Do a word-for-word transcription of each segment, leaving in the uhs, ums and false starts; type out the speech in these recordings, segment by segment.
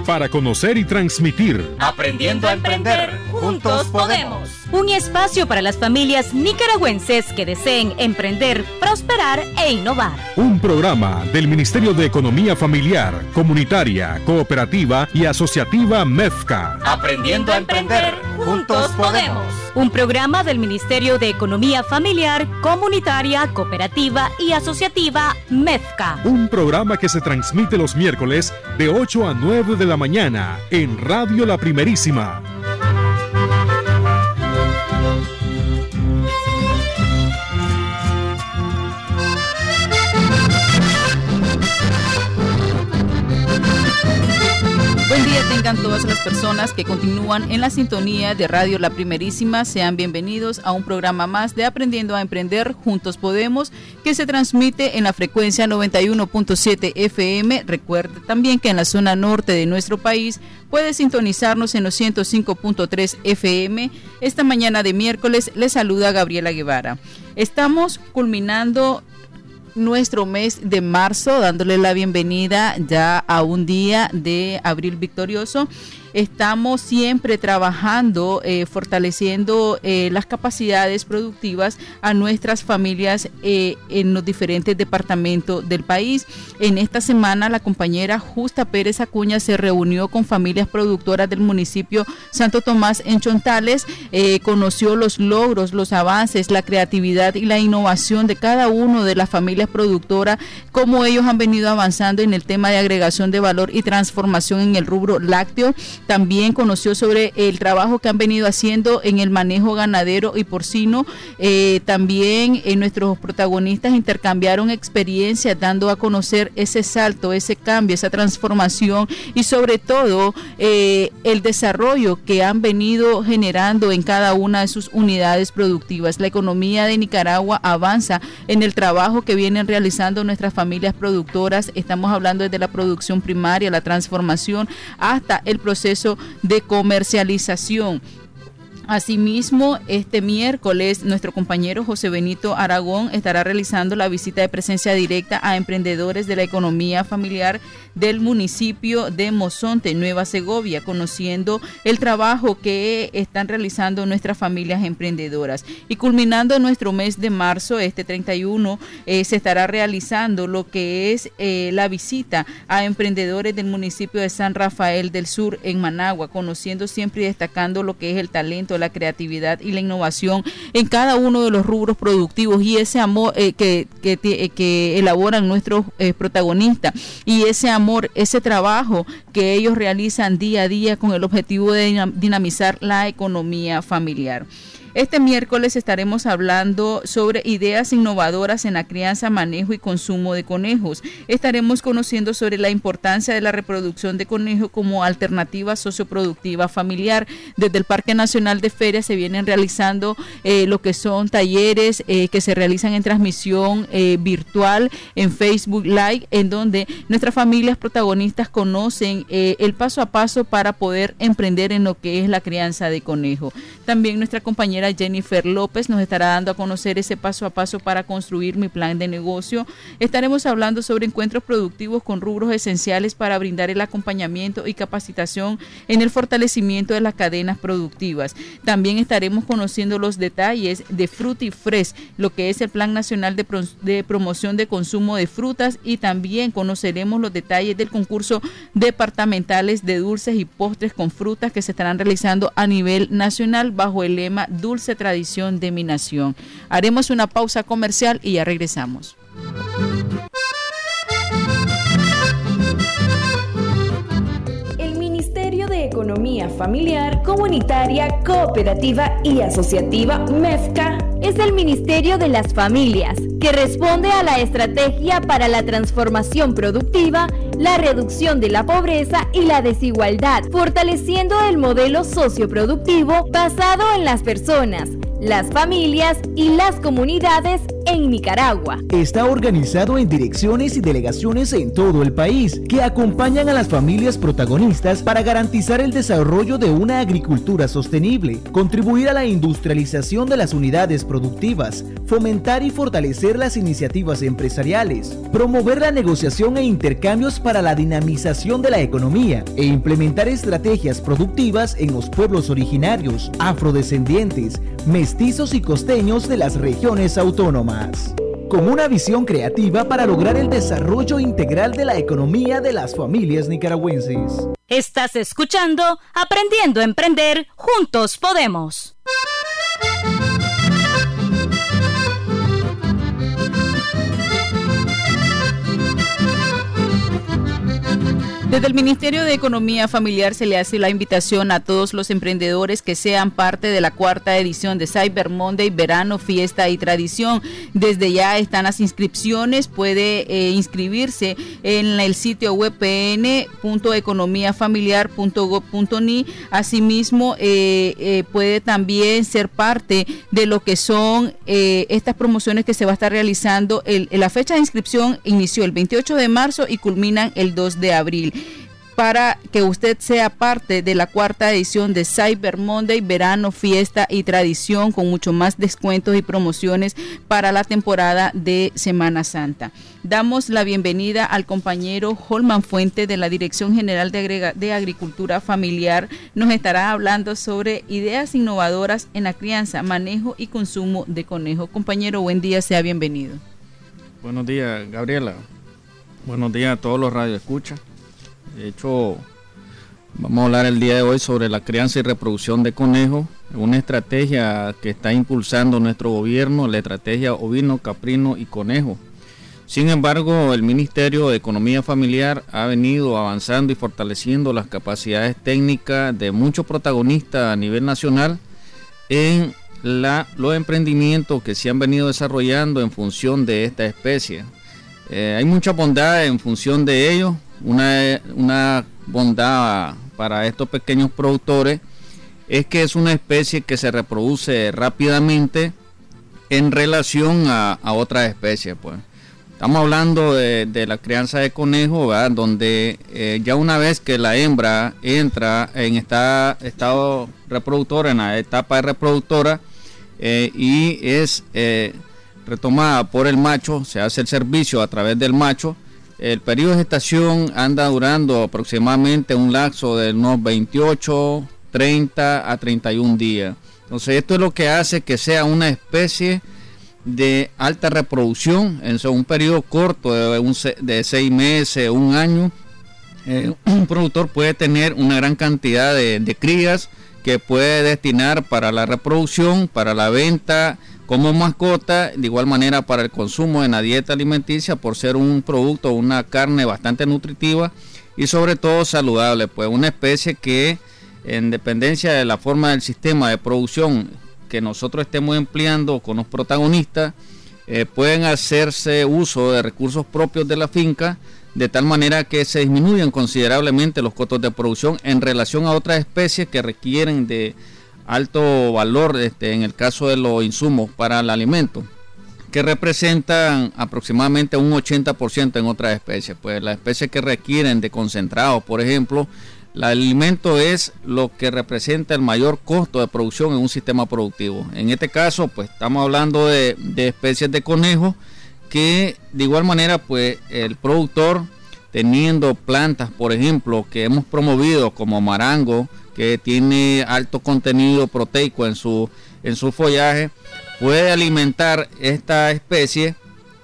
para conocer y transmitir. Aprendiendo a emprender, juntos podemos. Un espacio para las familias nicaragüenses que deseen emprender, prosperar e innovar. Un programa del Ministerio de Economía Familiar, Comunitaria, Cooperativa y Asociativa MEFCA. Aprendiendo a emprender, juntos podemos. Un programa del Ministerio de Economía Familiar, Comunitaria, Cooperativa y Asociativa MEFCA. Un programa que se transmite los miércoles de ocho a nueve de la mañana en Radio La Primerísima. Buen día tengan todas las personas que continúan en la sintonía de Radio La Primerísima. Sean bienvenidos a un programa más de Aprendiendo a Emprender, Juntos Podemos, que se transmite en la frecuencia noventa y uno punto siete F M. Recuerde también que en la zona norte de nuestro país puede sintonizarnos en los ciento cinco punto tres F M. Esta mañana de miércoles les saluda Gabriela Guevara. Estamos culminando nuestro mes de marzo, dándole la bienvenida ya a un día de abril victorioso. Estamos siempre trabajando, eh, fortaleciendo eh, las capacidades productivas a nuestras familias eh, en los diferentes departamentos del país. En esta semana la compañera Justa Pérez Acuña se reunió con familias productoras del municipio Santo Tomás en Chontales, eh, conoció los logros, los avances, la creatividad y la innovación de cada uno de las familias productoras, cómo ellos han venido avanzando en el tema de agregación de valor y transformación en el rubro lácteo. También conoció sobre el trabajo que han venido haciendo en el manejo ganadero y porcino. Eh, también eh, nuestros protagonistas intercambiaron experiencias, dando a conocer ese salto, ese cambio, esa transformación y sobre todo eh, el desarrollo que han venido generando en cada una de sus unidades productivas. La economía de Nicaragua avanza en el trabajo que vienen realizando nuestras familias productoras. Estamos hablando desde la producción primaria, la transformación, hasta el proceso de comercialización. Asimismo, este miércoles nuestro compañero José Benito Aragón estará realizando la visita de presencia directa a emprendedores de la economía familiar del municipio de Mozonte, Nueva Segovia, conociendo el trabajo que están realizando nuestras familias emprendedoras. Y culminando nuestro mes de marzo, este treinta y uno, eh, se estará realizando lo que es eh, la visita a emprendedores del municipio de San Rafael del Sur en Managua, conociendo siempre y destacando lo que es el talento, la creatividad y la innovación en cada uno de los rubros productivos y ese amor eh, que, que, que elaboran nuestros eh, protagonistas y ese amor, ese trabajo que ellos realizan día a día con el objetivo de dinamizar la economía familiar. Este miércoles estaremos hablando sobre ideas innovadoras en la crianza, manejo y consumo de conejos. Estaremos conociendo sobre la importancia de la reproducción de conejos como alternativa socioproductiva familiar. Desde el Parque Nacional de Ferias se vienen realizando eh, lo que son talleres eh, que se realizan en transmisión eh, virtual en Facebook Live, en donde nuestras familias protagonistas conocen eh, el paso a paso para poder emprender en lo que es la crianza de conejos. También nuestra compañera Jennifer López nos estará dando a conocer ese paso a paso para construir mi plan de negocio. Estaremos hablando sobre encuentros productivos con rubros esenciales para brindar el acompañamiento y capacitación en el fortalecimiento de las cadenas productivas. También estaremos conociendo los detalles de Fruity Fresh, lo que es el Plan Nacional de, Pro- de Promoción de Consumo de Frutas, y también conoceremos los detalles del concurso departamentales de dulces y postres con frutas que se estarán realizando a nivel nacional bajo el lema Dulce Tradición de mi Nación. Haremos una pausa comercial y ya regresamos. El Ministerio de Economía Familiar, Comunitaria, Cooperativa y Asociativa MEFCA es el Ministerio de las Familias, que responde a la estrategia para la transformación productiva, la reducción de la pobreza y la desigualdad, fortaleciendo el modelo socioproductivo basado en las personas, las familias y las comunidades en Nicaragua. Está organizado en direcciones y delegaciones en todo el país que acompañan a las familias protagonistas para garantizar el desarrollo de una agricultura sostenible, contribuir a la industrialización de las unidades productivas, fomentar y fortalecer las iniciativas empresariales, promover la negociación e intercambios para la dinamización de la economía e implementar estrategias productivas en los pueblos originarios, afrodescendientes, mestizos y costeños de las regiones autónomas, con una visión creativa para lograr el desarrollo integral de la economía de las familias nicaragüenses. Estás escuchando Aprendiendo a Emprender, Juntos Podemos. Desde el Ministerio de Economía Familiar se le hace la invitación a todos los emprendedores que sean parte de la cuarta edición de Cyber Monday, Verano, Fiesta y Tradición. Desde ya están las inscripciones, puede eh, inscribirse en el sitio web p n punto economía familiar punto gob punto n i. Asimismo, eh, eh, puede también ser parte de lo que son eh, estas promociones que se va a estar realizando. El, la fecha de inscripción inició el veintiocho de marzo y culminan el dos de abril. Para que usted sea parte de la cuarta edición de Cyber Monday, Verano, Fiesta y Tradición, con mucho más descuentos y promociones para la temporada de Semana Santa. Damos la bienvenida al compañero Holman Fuente de la Dirección General de, Agrega- de Agricultura Familiar. Nos estará hablando sobre ideas innovadoras en la crianza, manejo y consumo de conejo. Compañero, buen día, sea bienvenido. Buenos días, Gabriela. Buenos días a todos los radioescuchas. De hecho, vamos a hablar el día de hoy sobre la crianza y reproducción de conejos, una estrategia que está impulsando nuestro gobierno, la estrategia ovino, caprino y conejo. Sin embargo, el Ministerio de Economía Familiar ha venido avanzando y fortaleciendo las capacidades técnicas de muchos protagonistas a nivel nacional en la, los emprendimientos que se han venido desarrollando en función de esta especie. Eh, hay mucha bondad en función de ello. Una, una bondad para estos pequeños productores es que es una especie que se reproduce rápidamente en relación a, a otras especies. Pues estamos hablando de, de la crianza de conejos, ¿verdad? Donde eh, ya una vez que la hembra entra en esta, estado reproductor, en la etapa de reproductora, eh, y es eh, retomada por el macho, se hace el servicio a través del macho. El periodo de gestación anda durando aproximadamente un lapso de unos veintiocho, treinta a treinta y un días. Entonces esto es lo que hace que sea una especie de alta reproducción en un periodo corto de, un, de seis meses, un año. Eh, un productor puede tener una gran cantidad de, de crías que puede destinar para la reproducción, para la venta como mascota, de igual manera para el consumo en la dieta alimenticia, por ser un producto, una carne bastante nutritiva y sobre todo saludable, pues una especie que en dependencia de la forma del sistema de producción que nosotros estemos empleando con los protagonistas, eh, pueden hacerse uso de recursos propios de la finca, de tal manera que se disminuyen considerablemente los costos de producción en relación a otras especies que requieren de alto valor este, en el caso de los insumos para el alimento, que representan aproximadamente un ochenta por ciento en otras especies. Pues las especies que requieren de concentrados, por ejemplo, el alimento es lo que representa el mayor costo de producción en un sistema productivo. En este caso, pues estamos hablando de, de especies de conejos que de igual manera, pues el productor, teniendo plantas, por ejemplo, que hemos promovido como marango, que tiene alto contenido proteico en su, en su follaje, puede alimentar esta especie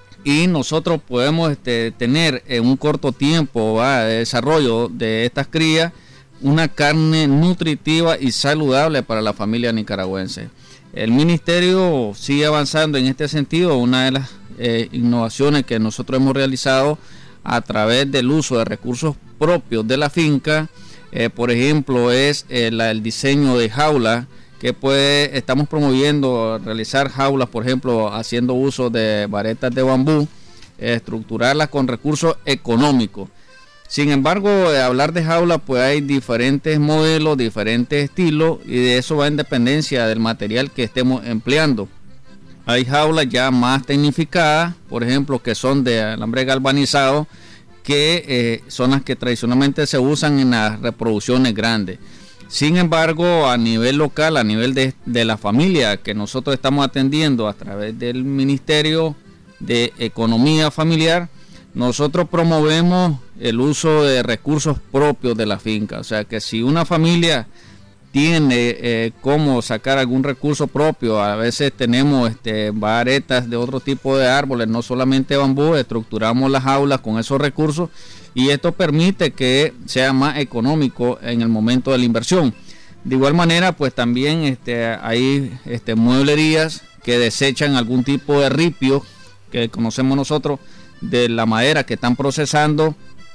y nosotros podemos este, tener en un corto tiempo ¿va? de desarrollo de estas crías una carne nutritiva y saludable para la familia nicaragüense. El ministerio sigue avanzando en este sentido. Una de las eh, innovaciones que nosotros hemos realizado a través del uso de recursos propios de la finca, Eh, por ejemplo, es eh, la, el diseño de jaulas que puede, estamos promoviendo realizar jaulas, por ejemplo, haciendo uso de varetas de bambú, eh, estructurarlas con recursos económicos. Sin embargo, eh, hablar de jaulas, pues hay diferentes modelos, diferentes estilos, y de eso va en dependencia del material que estemos empleando. hay jaulas ya más tecnificadas, por ejemplo, que son de alambre galvanizado, que eh, son las que tradicionalmente se usan en las reproducciones grandes. Sin embargo, a nivel local, a nivel de, de la familia que nosotros estamos atendiendo a través del Ministerio de Economía Familiar, nosotros promovemos el uso de recursos propios de la finca. O sea que si una familia tiene eh, cómo sacar algún recurso propio, a veces tenemos este, varetas de otro tipo de árboles, no solamente bambú, estructuramos las jaulas con esos recursos y esto permite que sea más económico en el momento de la inversión. De igual manera, pues también este, hay este, mueblerías que desechan algún tipo de ripio que conocemos nosotros de la madera que están procesando,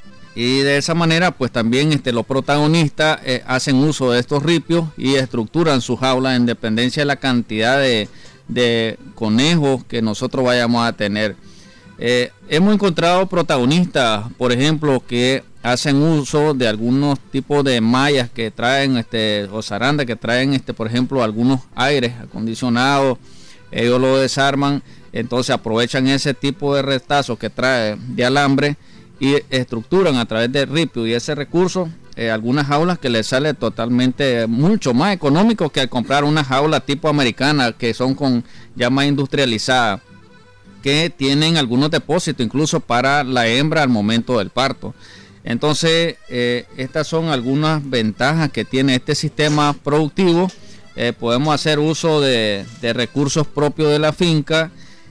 y de esa manera pues también este, los protagonistas eh, hacen uso de estos ripios y estructuran sus jaulas en dependencia de la cantidad de, de conejos que nosotros vayamos a tener. Eh, hemos encontrado protagonistas, por ejemplo, que hacen uso de algunos tipos de mallas que traen este, o zarandas que traen este, por ejemplo, algunos aires acondicionados. Ellos lo desarman, entonces aprovechan ese tipo de retazos que trae de alambre y estructuran a través del ripio y ese recurso eh, algunas jaulas que les sale totalmente mucho más económico que al comprar una jaula tipo americana, que son con ya más industrializadas, que tienen algunos depósitos incluso para la hembra al momento del parto. Entonces eh, estas son algunas ventajas que tiene este sistema productivo. Eh, podemos hacer uso de, de recursos propios de la finca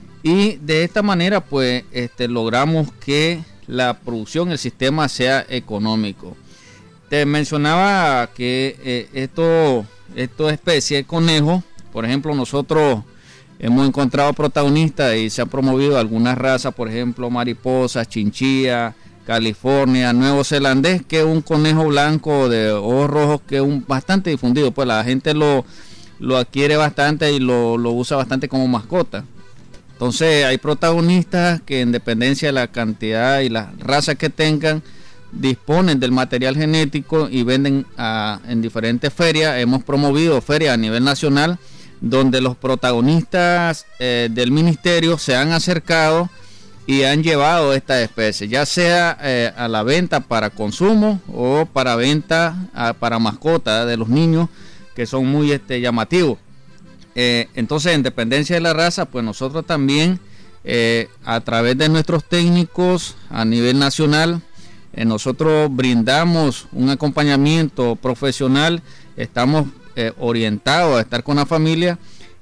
y de esta manera pues este, logramos que la producción, el sistema sea económico. Te mencionaba que eh, esto, esto especie de conejo, por ejemplo, nosotros hemos encontrado protagonistas y se han promovido algunas razas, por ejemplo, mariposas, chinchilla, California, nuevo zelandés, que es un conejo blanco de ojos rojos que es un, bastante difundido, pues la gente lo, lo adquiere bastante y lo, lo usa bastante como mascota. Entonces hay protagonistas que en dependencia de la cantidad y las razas que tengan, disponen del material genético y venden a, en diferentes ferias. Hemos promovido ferias a nivel nacional donde los protagonistas eh, del ministerio se han acercado y han llevado esta especie, ya sea eh, a la venta para consumo o para venta a, para mascota de los niños, que son muy este, llamativos. Eh, entonces, en dependencia de la raza, pues nosotros también eh, a través de nuestros técnicos a nivel nacional, eh, nosotros brindamos un acompañamiento profesional, estamos eh, orientados a estar con la familia.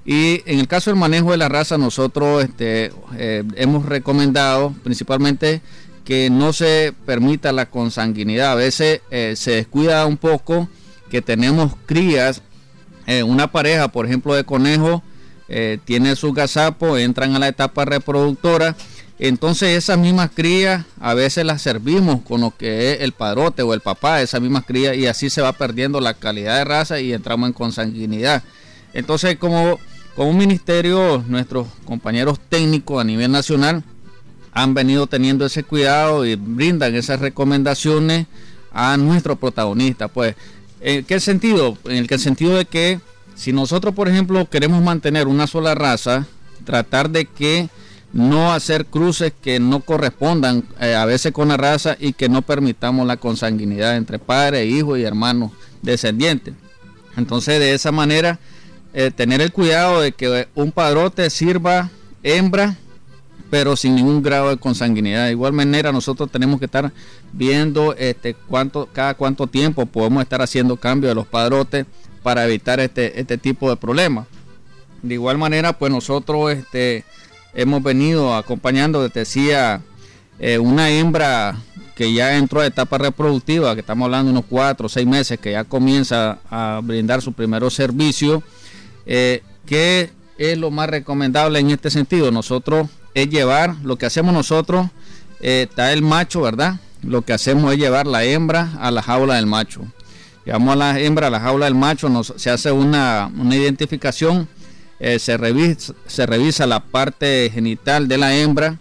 Y en el caso del manejo de la raza, nosotros este, eh, hemos recomendado principalmente que no se permita la consanguinidad. A veces eh, se descuida un poco que tenemos crías, eh, una pareja, por ejemplo, de conejos, eh, tiene su gazapo, entran a la etapa reproductora. Entonces esas mismas crías a veces las servimos con lo que es el padrote o el papá de esas mismas crías y así se va perdiendo la calidad de raza y entramos en consanguinidad. Entonces, como, como un ministerio, nuestros compañeros técnicos a nivel nacional han venido teniendo ese cuidado y brindan esas recomendaciones a nuestros protagonistas. Pues, ¿en qué sentido? En el sentido de que si nosotros, por ejemplo, queremos mantener una sola raza, tratar de que no hacer cruces que no correspondan eh, a veces con la raza y que no permitamos la consanguinidad entre padres, hijos y hermanos descendientes. Entonces, de esa manera, Eh, tener el cuidado de que un padrote sirva hembra pero sin ningún grado de consanguinidad. De igual manera nosotros tenemos que estar viendo este cuánto cada cuánto tiempo podemos estar haciendo cambio de los padrotes para evitar este este tipo de problemas. De igual manera pues nosotros este hemos venido acompañando, te decía, eh, una hembra que ya entró a etapa reproductiva, que estamos hablando de unos cuatro o seis meses, que ya comienza a brindar su primer servicio. Eh, ¿Qué es lo más recomendable en este sentido? Nosotros es llevar, lo que hacemos nosotros, eh, está el macho, ¿verdad? Lo que hacemos es llevar la hembra a la jaula del macho. Llevamos a la hembra a la jaula del macho, nos, se hace una, una identificación, eh, se, revisa, se revisa la parte genital de la hembra.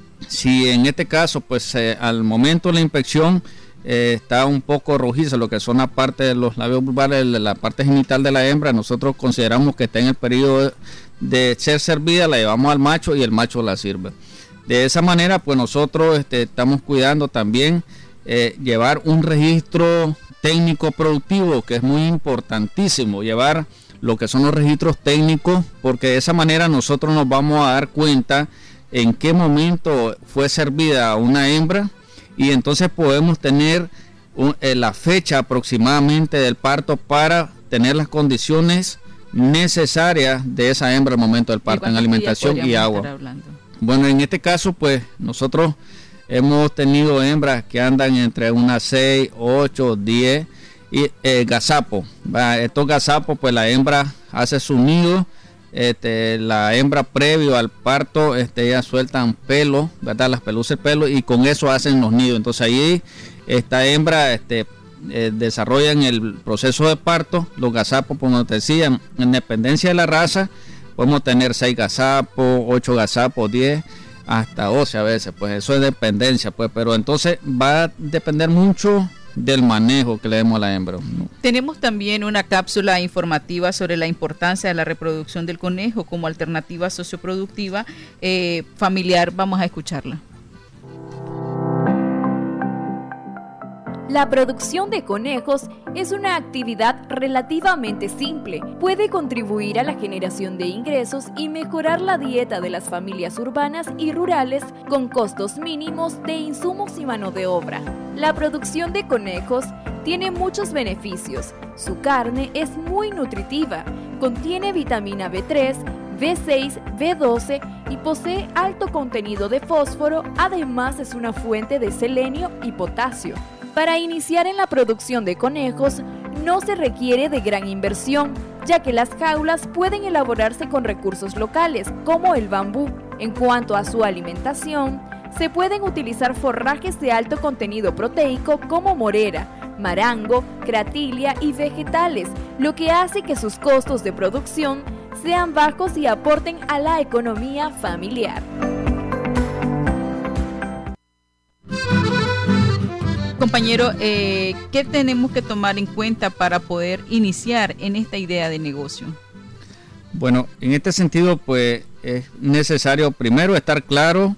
Si en este caso, pues eh, al momento de la inspección, Eh, está un poco rojiza, lo que son la parte de los labios vulvares, la parte genital de la hembra, nosotros consideramos que está en el periodo de ser servida la llevamos al macho y el macho la sirve. De esa manera, pues nosotros este, estamos cuidando también eh, llevar un registro técnico productivo, que es muy importantísimo, llevar lo que son los registros técnicos, porque de esa manera nosotros nos vamos a dar cuenta en qué momento fue servida una hembra, y entonces podemos tener un, eh, la fecha aproximadamente del parto para tener las condiciones necesarias de esa hembra al momento del parto en alimentación y agua. Bueno, en este caso pues nosotros hemos tenido hembras que andan entre unas seis, ocho, diez y eh, gazapo. Estos gazapos pues la hembra hace su nido. Este, la hembra previo al parto, este, ellas sueltan pelo, ¿verdad? Las pelusas del pelo, y con eso hacen los nidos. Entonces ahí esta hembra este, eh, desarrollan el proceso de parto. Los gazapos, como te decía, en dependencia de la raza, podemos tener seis gazapos, ocho gazapos, diez, hasta doce a veces, pues eso es dependencia, pues, pero entonces va a depender mucho del manejo que le demos a la hembra. Tenemos también una cápsula informativa sobre la importancia de la reproducción del conejo como alternativa socioproductiva eh, familiar. Vamos a escucharla. La producción de conejos es una actividad relativamente simple. Puede contribuir a la generación de ingresos y mejorar la dieta de las familias urbanas y rurales con costos mínimos de insumos y mano de obra. La producción de conejos tiene muchos beneficios. Su carne es muy nutritiva, contiene vitamina B tres, B seis, B doce y posee alto contenido de fósforo. Además es una fuente de selenio y potasio. Para iniciar en la producción de conejos no se requiere de gran inversión, ya que las jaulas pueden elaborarse con recursos locales, como el bambú. En cuanto a su alimentación, se pueden utilizar forrajes de alto contenido proteico como morera, marango, cratilia y vegetales, lo que hace que sus costos de producción sean bajos y aporten a la economía familiar. Compañero, eh, ¿qué tenemos que tomar en cuenta para poder iniciar en esta idea de negocio? Bueno, en este sentido, pues es necesario primero estar claro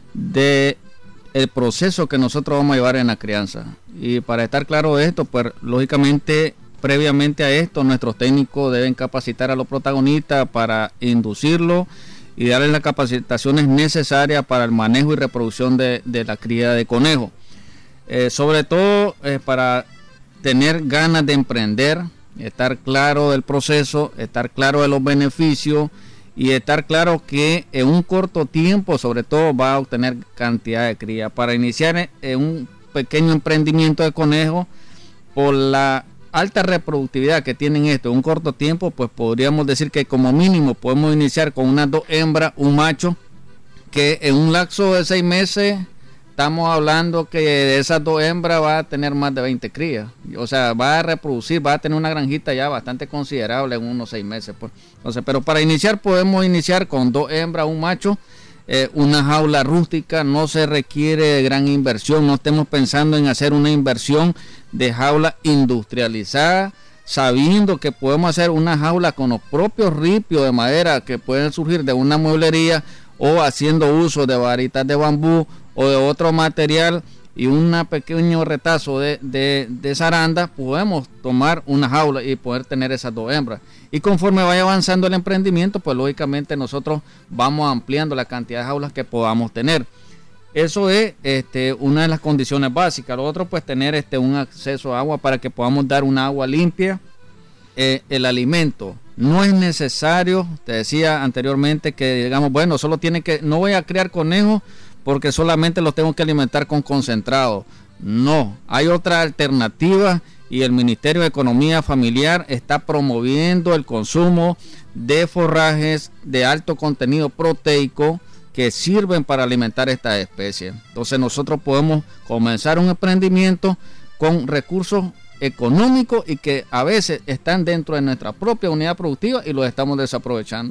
de el proceso que nosotros vamos a llevar en la crianza. Y para estar claro de esto, pues lógicamente, previamente a esto, nuestros técnicos deben capacitar a los protagonistas para inducirlo y darles las capacitaciones necesarias para el manejo y reproducción de, de la cría de conejos. Eh, sobre todo eh, para tener ganas de emprender, estar claro del proceso, estar claro de los beneficios y estar claro que en un corto tiempo sobre todo va a obtener cantidad de cría. Para iniciar en un pequeño emprendimiento de conejos, por la alta reproductividad que tienen esto en un corto tiempo, pues podríamos decir que como mínimo podemos iniciar con unas dos hembras, un macho, que en un lapso de seis meses estamos hablando que de esas dos hembras va a tener más de veinte crías. O sea, va a reproducir, va a tener una granjita ya bastante considerable en unos seis meses. Pues. Entonces, pero para iniciar podemos iniciar con dos hembras, un macho, eh, una jaula rústica. No se requiere de gran inversión. No estemos pensando en hacer una inversión de jaula industrializada, sabiendo que podemos hacer una jaula con los propios ripios de madera que pueden surgir de una mueblería, o haciendo uso de varitas de bambú o de otro material y un pequeño retazo de, de, de zaranda, podemos tomar una jaula y poder tener esas dos hembras. Y conforme vaya avanzando el emprendimiento, pues lógicamente nosotros vamos ampliando la cantidad de jaulas que podamos tener. Eso es este, una de las condiciones básicas. Lo otro, pues tener este, un acceso a agua para que podamos dar una agua limpia. Eh, el alimento. No es necesario, te decía anteriormente que digamos, bueno, solo tiene que, no voy a criar conejos porque solamente los tengo que alimentar con concentrado. No, hay otra alternativa y el Ministerio de Economía Familiar está promoviendo el consumo de forrajes de alto contenido proteico que sirven para alimentar estas especies. Entonces nosotros podemos comenzar un emprendimiento con recursos económicos y que a veces están dentro de nuestra propia unidad productiva y los estamos desaprovechando.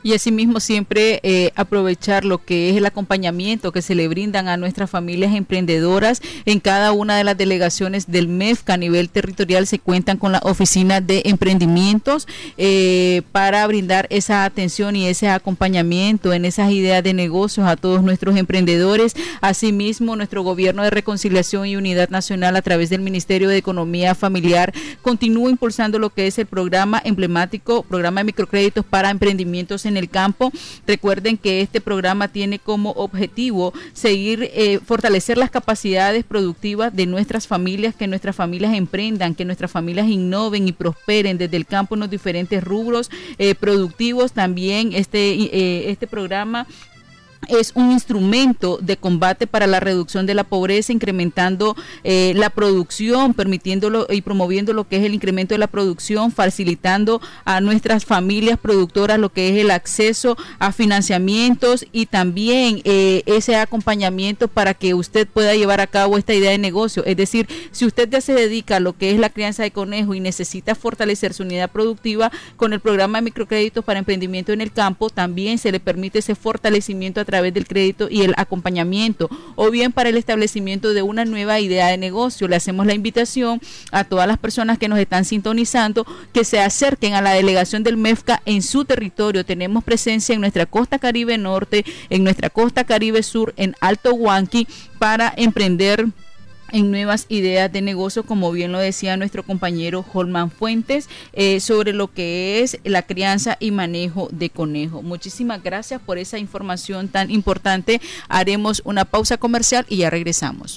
Y asimismo siempre eh, aprovechar lo que es el acompañamiento que se le brindan a nuestras familias emprendedoras. En cada una de las delegaciones del M E F C A a nivel territorial se cuentan con la oficina de emprendimientos eh, para brindar esa atención y ese acompañamiento en esas ideas de negocios a todos nuestros emprendedores. Asimismo, nuestro Gobierno de Reconciliación y Unidad Nacional a través del Ministerio de Economía Familiar continúa impulsando lo que es el programa emblemático, programa de microcréditos para emprendimientos en en el campo. Recuerden que este programa tiene como objetivo seguir eh, fortalecer las capacidades productivas de nuestras familias, que nuestras familias emprendan, que nuestras familias innoven y prosperen desde el campo en los diferentes rubros eh, productivos. También este, eh, este programa es un instrumento de combate para la reducción de la pobreza, incrementando eh, la producción, permitiéndolo y promoviendo lo que es el incremento de la producción, facilitando a nuestras familias productoras lo que es el acceso a financiamientos y también eh, ese acompañamiento para que usted pueda llevar a cabo esta idea de negocio. Es decir, si usted ya se dedica a lo que es la crianza de conejo y necesita fortalecer su unidad productiva, con el programa de microcréditos para emprendimiento en el campo también se le permite ese fortalecimiento a través del crédito y el acompañamiento, o bien para el establecimiento de una nueva idea de negocio. Le hacemos la invitación a todas las personas que nos están sintonizando que se acerquen a la delegación del M E F C A en su territorio. Tenemos presencia en nuestra costa Caribe Norte, en nuestra costa Caribe Sur, en Alto Huanqui, para emprender en nuevas ideas de negocio, como bien lo decía nuestro compañero Holman Fuentes, eh, sobre lo que es la crianza y manejo de conejo. Muchísimas gracias por esa información tan importante. Haremos una pausa comercial y ya regresamos.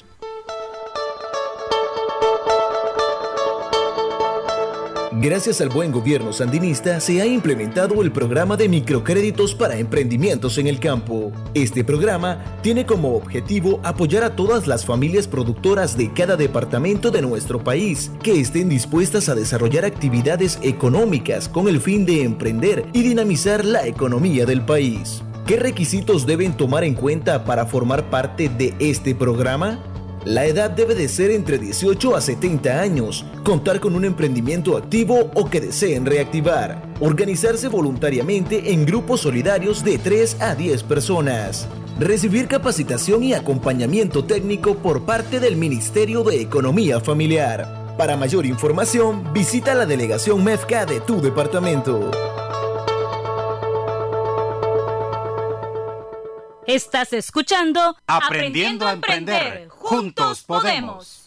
Gracias al buen gobierno sandinista se ha implementado el programa de microcréditos para emprendimientos en el campo. Este programa tiene como objetivo apoyar a todas las familias productoras de cada departamento de nuestro país que estén dispuestas a desarrollar actividades económicas con el fin de emprender y dinamizar la economía del país. ¿Qué requisitos deben tomar en cuenta para formar parte de este programa? La edad debe de ser entre dieciocho a setenta años, contar con un emprendimiento activo o que deseen reactivar, organizarse voluntariamente en grupos solidarios de tres a diez personas, recibir capacitación y acompañamiento técnico por parte del Ministerio de Economía Familiar. Para mayor información, visita la delegación M E F C A de tu departamento. Estás escuchando Aprendiendo a Emprender. Juntos podemos.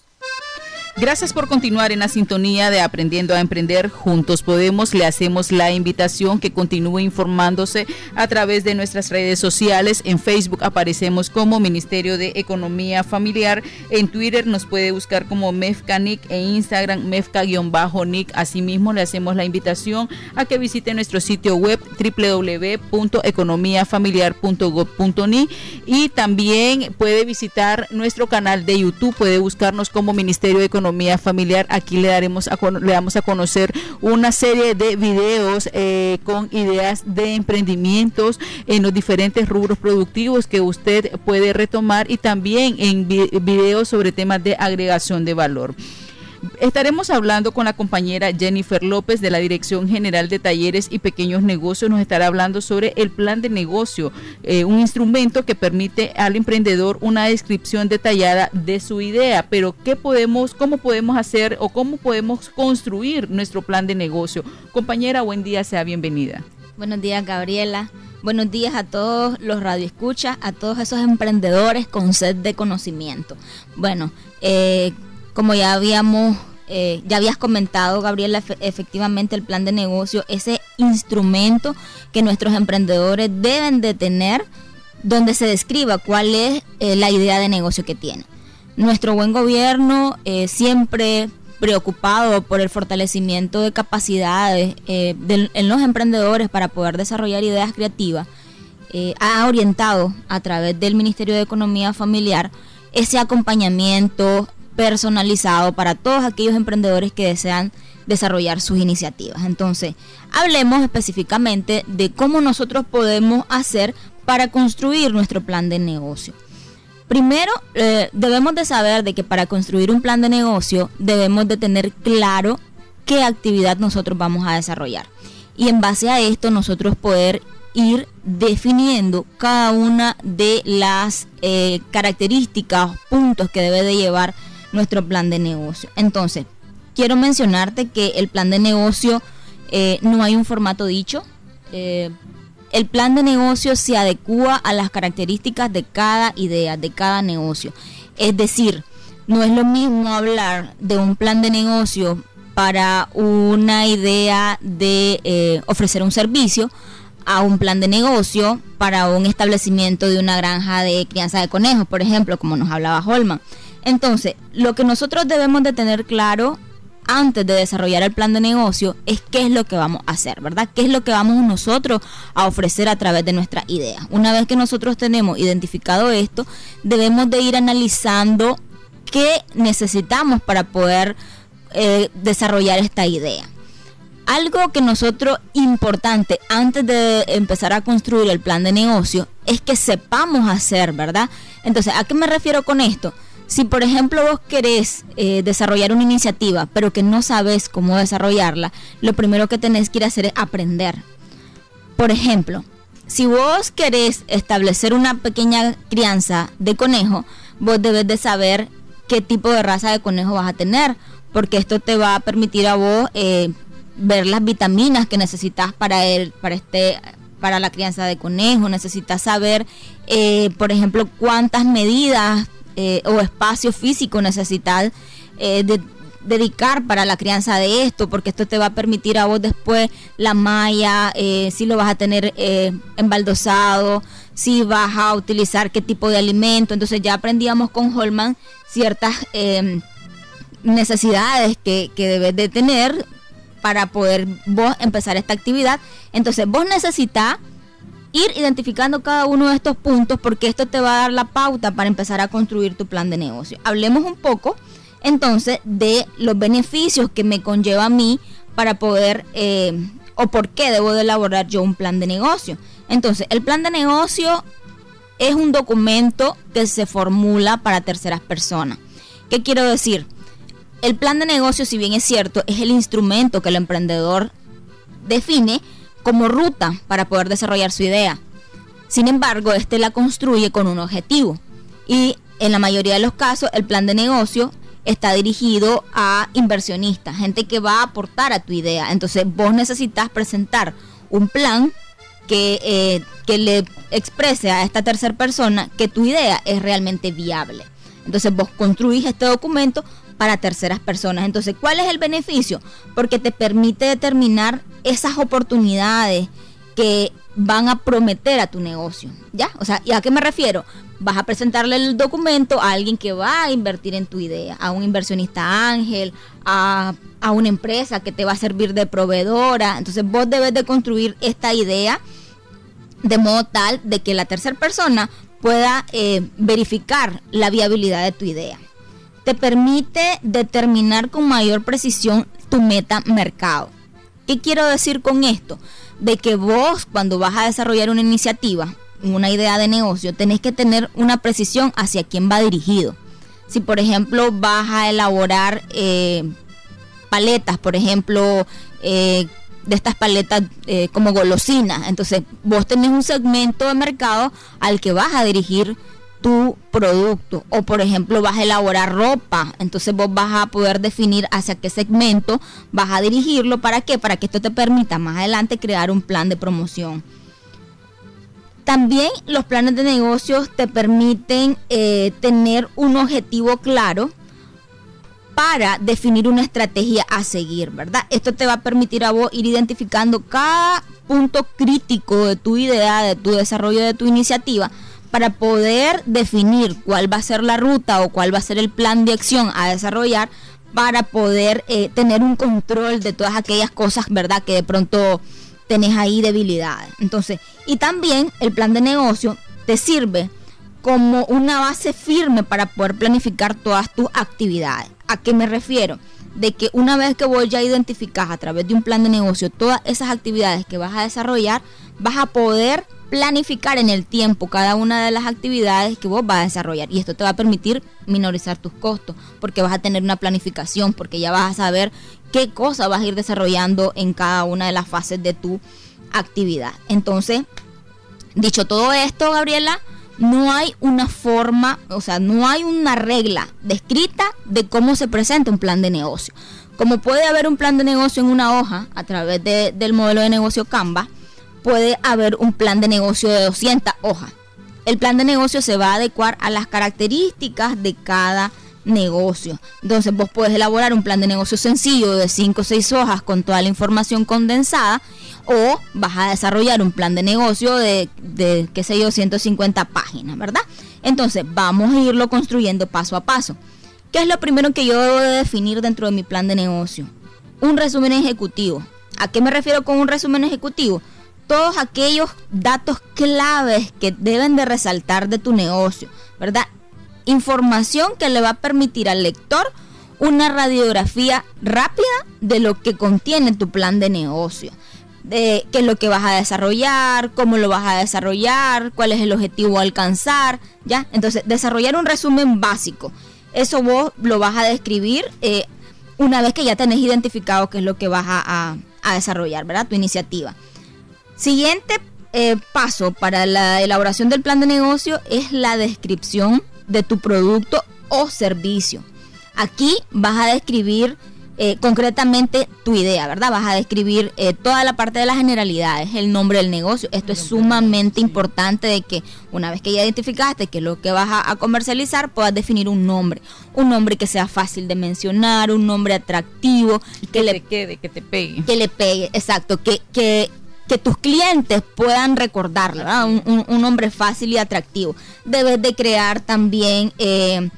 Gracias por continuar en la sintonía de Aprendiendo a Emprender. Juntos podemos. Le hacemos la invitación que continúe informándose a través de nuestras redes sociales. En Facebook aparecemos como Ministerio de Economía Familiar. En Twitter nos puede buscar como M E F C A N I C. En Instagram M E F C A-N I C. Asimismo, le hacemos la invitación a que visite nuestro sitio web doble u doble u doble u punto economía familiar punto gob punto ni y también puede visitar nuestro canal de YouTube. Puede buscarnos como Ministerio de Economía Familiar. Aquí le daremos a, le damos a conocer una serie de videos eh, con ideas de emprendimientos en los diferentes rubros productivos que usted puede retomar, y también en vi- videos sobre temas de agregación de valor. Estaremos hablando con la compañera Jennifer López de la Dirección General de Talleres y Pequeños Negocios. Nos estará hablando sobre el plan de negocio, eh, un instrumento que permite al emprendedor una descripción detallada de su idea. Pero ¿qué podemos, cómo podemos hacer o cómo podemos construir nuestro plan de negocio? Compañera, buen día, sea bienvenida. Buenos días, Gabriela. Buenos días a todos los radioescuchas, a todos esos emprendedores con sed de conocimiento. Bueno, eh, como ya habíamos, eh, ya habías comentado, Gabriela, efe- efectivamente el plan de negocio, ese instrumento que nuestros emprendedores deben de tener, donde se describa cuál es eh, la idea de negocio que tienen. Nuestro buen gobierno, eh, siempre preocupado por el fortalecimiento de capacidades eh, de, en los emprendedores para poder desarrollar ideas creativas, eh, ha orientado a través del Ministerio de Economía Familiar ese acompañamiento personalizado para todos aquellos emprendedores que desean desarrollar sus iniciativas. Entonces, hablemos específicamente de cómo nosotros podemos hacer para construir nuestro plan de negocio. Primero, eh, debemos de saber de que para construir un plan de negocio debemos de tener claro qué actividad nosotros vamos a desarrollar. Y en base a esto nosotros poder ir definiendo cada una de las eh, características, puntos que debe de llevar nuestro plan de negocio. Entonces, quiero mencionarte que el plan de negocio eh, no hay un formato dicho. Eh, el plan de negocio se adecúa a las características de cada idea, de cada negocio. Es decir, no es lo mismo hablar de un plan de negocio para una idea de eh, ofrecer un servicio a un plan de negocio para un establecimiento de una granja de crianza de conejos, por ejemplo, como nos hablaba Holman. Entonces, lo que nosotros debemos de tener claro antes de desarrollar el plan de negocio es qué es lo que vamos a hacer, ¿verdad? ¿Qué es lo que vamos nosotros a ofrecer a través de nuestra idea? Una vez que nosotros tenemos identificado esto, debemos de ir analizando qué necesitamos para poder eh, desarrollar esta idea. Algo que nosotros importante antes de empezar a construir el plan de negocio es que sepamos hacer, ¿verdad? Entonces, ¿a qué me refiero con esto? Si por ejemplo vos querés eh, desarrollar una iniciativa, pero que no sabes cómo desarrollarla, lo primero que tenés que ir a hacer es aprender. Por ejemplo, si vos querés establecer una pequeña crianza de conejo, vos debes de saber qué tipo de raza de conejo vas a tener, porque esto te va a permitir a vos eh, ver las vitaminas que necesitas para el, para este, para la crianza de conejo. Necesitas saber, eh, por ejemplo, cuántas medidas Eh, o espacio físico necesitas eh, de, dedicar para la crianza de esto, porque esto te va a permitir a vos después la malla, eh, si lo vas a tener eh, embaldosado, si vas a utilizar qué tipo de alimento. Entonces ya aprendíamos con Holman ciertas eh, necesidades que, que debes de tener para poder vos empezar esta actividad. Entonces vos necesitas ir identificando cada uno de estos puntos, porque esto te va a dar la pauta para empezar a construir tu plan de negocio. Hablemos un poco entonces de los beneficios que me conlleva a mí para poder eh, o por qué debo de elaborar yo un plan de negocio. Entonces, el plan de negocio es un documento que se formula para terceras personas. ¿Qué quiero decir? El plan de negocio, si bien es cierto, es el instrumento que el emprendedor define como ruta para poder desarrollar su idea. Sin embargo, este la construye con un objetivo, y en la mayoría de los casos el plan de negocio está dirigido a inversionistas, gente que va a aportar a tu idea. Entonces vos necesitas presentar un plan que, eh, que le exprese a esta tercera persona que tu idea es realmente viable. Entonces vos construís este documento para terceras personas. Entonces, ¿cuál es el beneficio? Porque te permite determinar esas oportunidades que van a prometer a tu negocio, ¿ya? O sea, ¿y a qué me refiero? Vas a presentarle el documento a alguien que va a invertir en tu idea, a un inversionista ángel, a, a una empresa que te va a servir de proveedora. Entonces, vos debes de construir esta idea de modo tal de que la tercera persona pueda eh, verificar la viabilidad de tu idea. Te permite determinar con mayor precisión tu meta mercado. ¿Qué quiero decir con esto? De que vos, cuando vas a desarrollar una iniciativa, una idea de negocio, tenés que tener una precisión hacia quién va dirigido. Si por ejemplo vas a elaborar eh, paletas, por ejemplo, eh, de estas paletas eh, como golosinas, entonces vos tenés un segmento de mercado al que vas a dirigir tu producto. O por ejemplo vas a elaborar ropa, entonces vos vas a poder definir hacia qué segmento vas a dirigirlo. ¿Para qué? Para que esto te permita más adelante crear un plan de promoción. También los planes de negocios te permiten eh, tener un objetivo claro para definir una estrategia a seguir, ¿verdad? Esto te va a permitir a vos ir identificando cada punto crítico de tu idea, de tu desarrollo, de tu iniciativa, para poder definir cuál va a ser la ruta o cuál va a ser el plan de acción a desarrollar, para poder eh, tener un control de todas aquellas cosas, ¿verdad?, que de pronto tenés ahí debilidades. Entonces, y también el plan de negocio te sirve como una base firme para poder planificar todas tus actividades. ¿A qué me refiero? De que una vez que vos ya identificás a través de un plan de negocio todas esas actividades que vas a desarrollar, vas a poder planificar en el tiempo cada una de las actividades que vos vas a desarrollar, y esto te va a permitir minorizar tus costos, porque vas a tener una planificación, porque ya vas a saber qué cosa vas a ir desarrollando en cada una de las fases de tu actividad. Entonces, Dicho todo esto, Gabriela, no hay una forma, o sea, no hay una regla descrita de cómo se presenta un plan de negocio. Como puede haber un plan de negocio en una hoja a través de, del modelo de negocio Canva, puede haber un plan de negocio de doscientas hojas. El plan de negocio se va a adecuar a las características de cada negocio. Entonces vos podés elaborar un plan de negocio sencillo de cinco o seis hojas con toda la información condensada, o vas a desarrollar un plan de negocio de, de qué sé yo, ciento cincuenta páginas, ¿verdad? Entonces vamos a irlo construyendo paso a paso. ¿Qué es lo primero que yo debo de definir dentro de mi plan de negocio? Un resumen ejecutivo. ¿A qué me refiero con un resumen ejecutivo? Todos aquellos datos claves que deben de resaltar de tu negocio, ¿verdad? Información que le va a permitir al lector una radiografía rápida de lo que contiene tu plan de negocio, de qué es lo que vas a desarrollar, cómo lo vas a desarrollar, cuál es el objetivo a alcanzar, ¿ya? Entonces, desarrollar un resumen básico, eso vos lo vas a describir eh, una vez que ya tenés identificado qué es lo que vas a, a, a desarrollar, ¿verdad? Tu iniciativa. Siguiente eh, paso para la elaboración del plan de negocio es la descripción de tu producto o servicio. Aquí vas a describir eh, concretamente tu idea, ¿verdad? Vas a describir eh, toda la parte de las generalidades, el nombre del negocio. Esto es sumamente importante, de que una vez que ya identificaste qué es lo que vas a, a comercializar, puedas definir un nombre. Un nombre que sea fácil de mencionar, un nombre atractivo. Y que, que le quede, que te pegue. Que le pegue, exacto. Que... que que tus clientes puedan recordarlo, ¿verdad? Un, un, un nombre fácil y atractivo. Debes de crear también eh,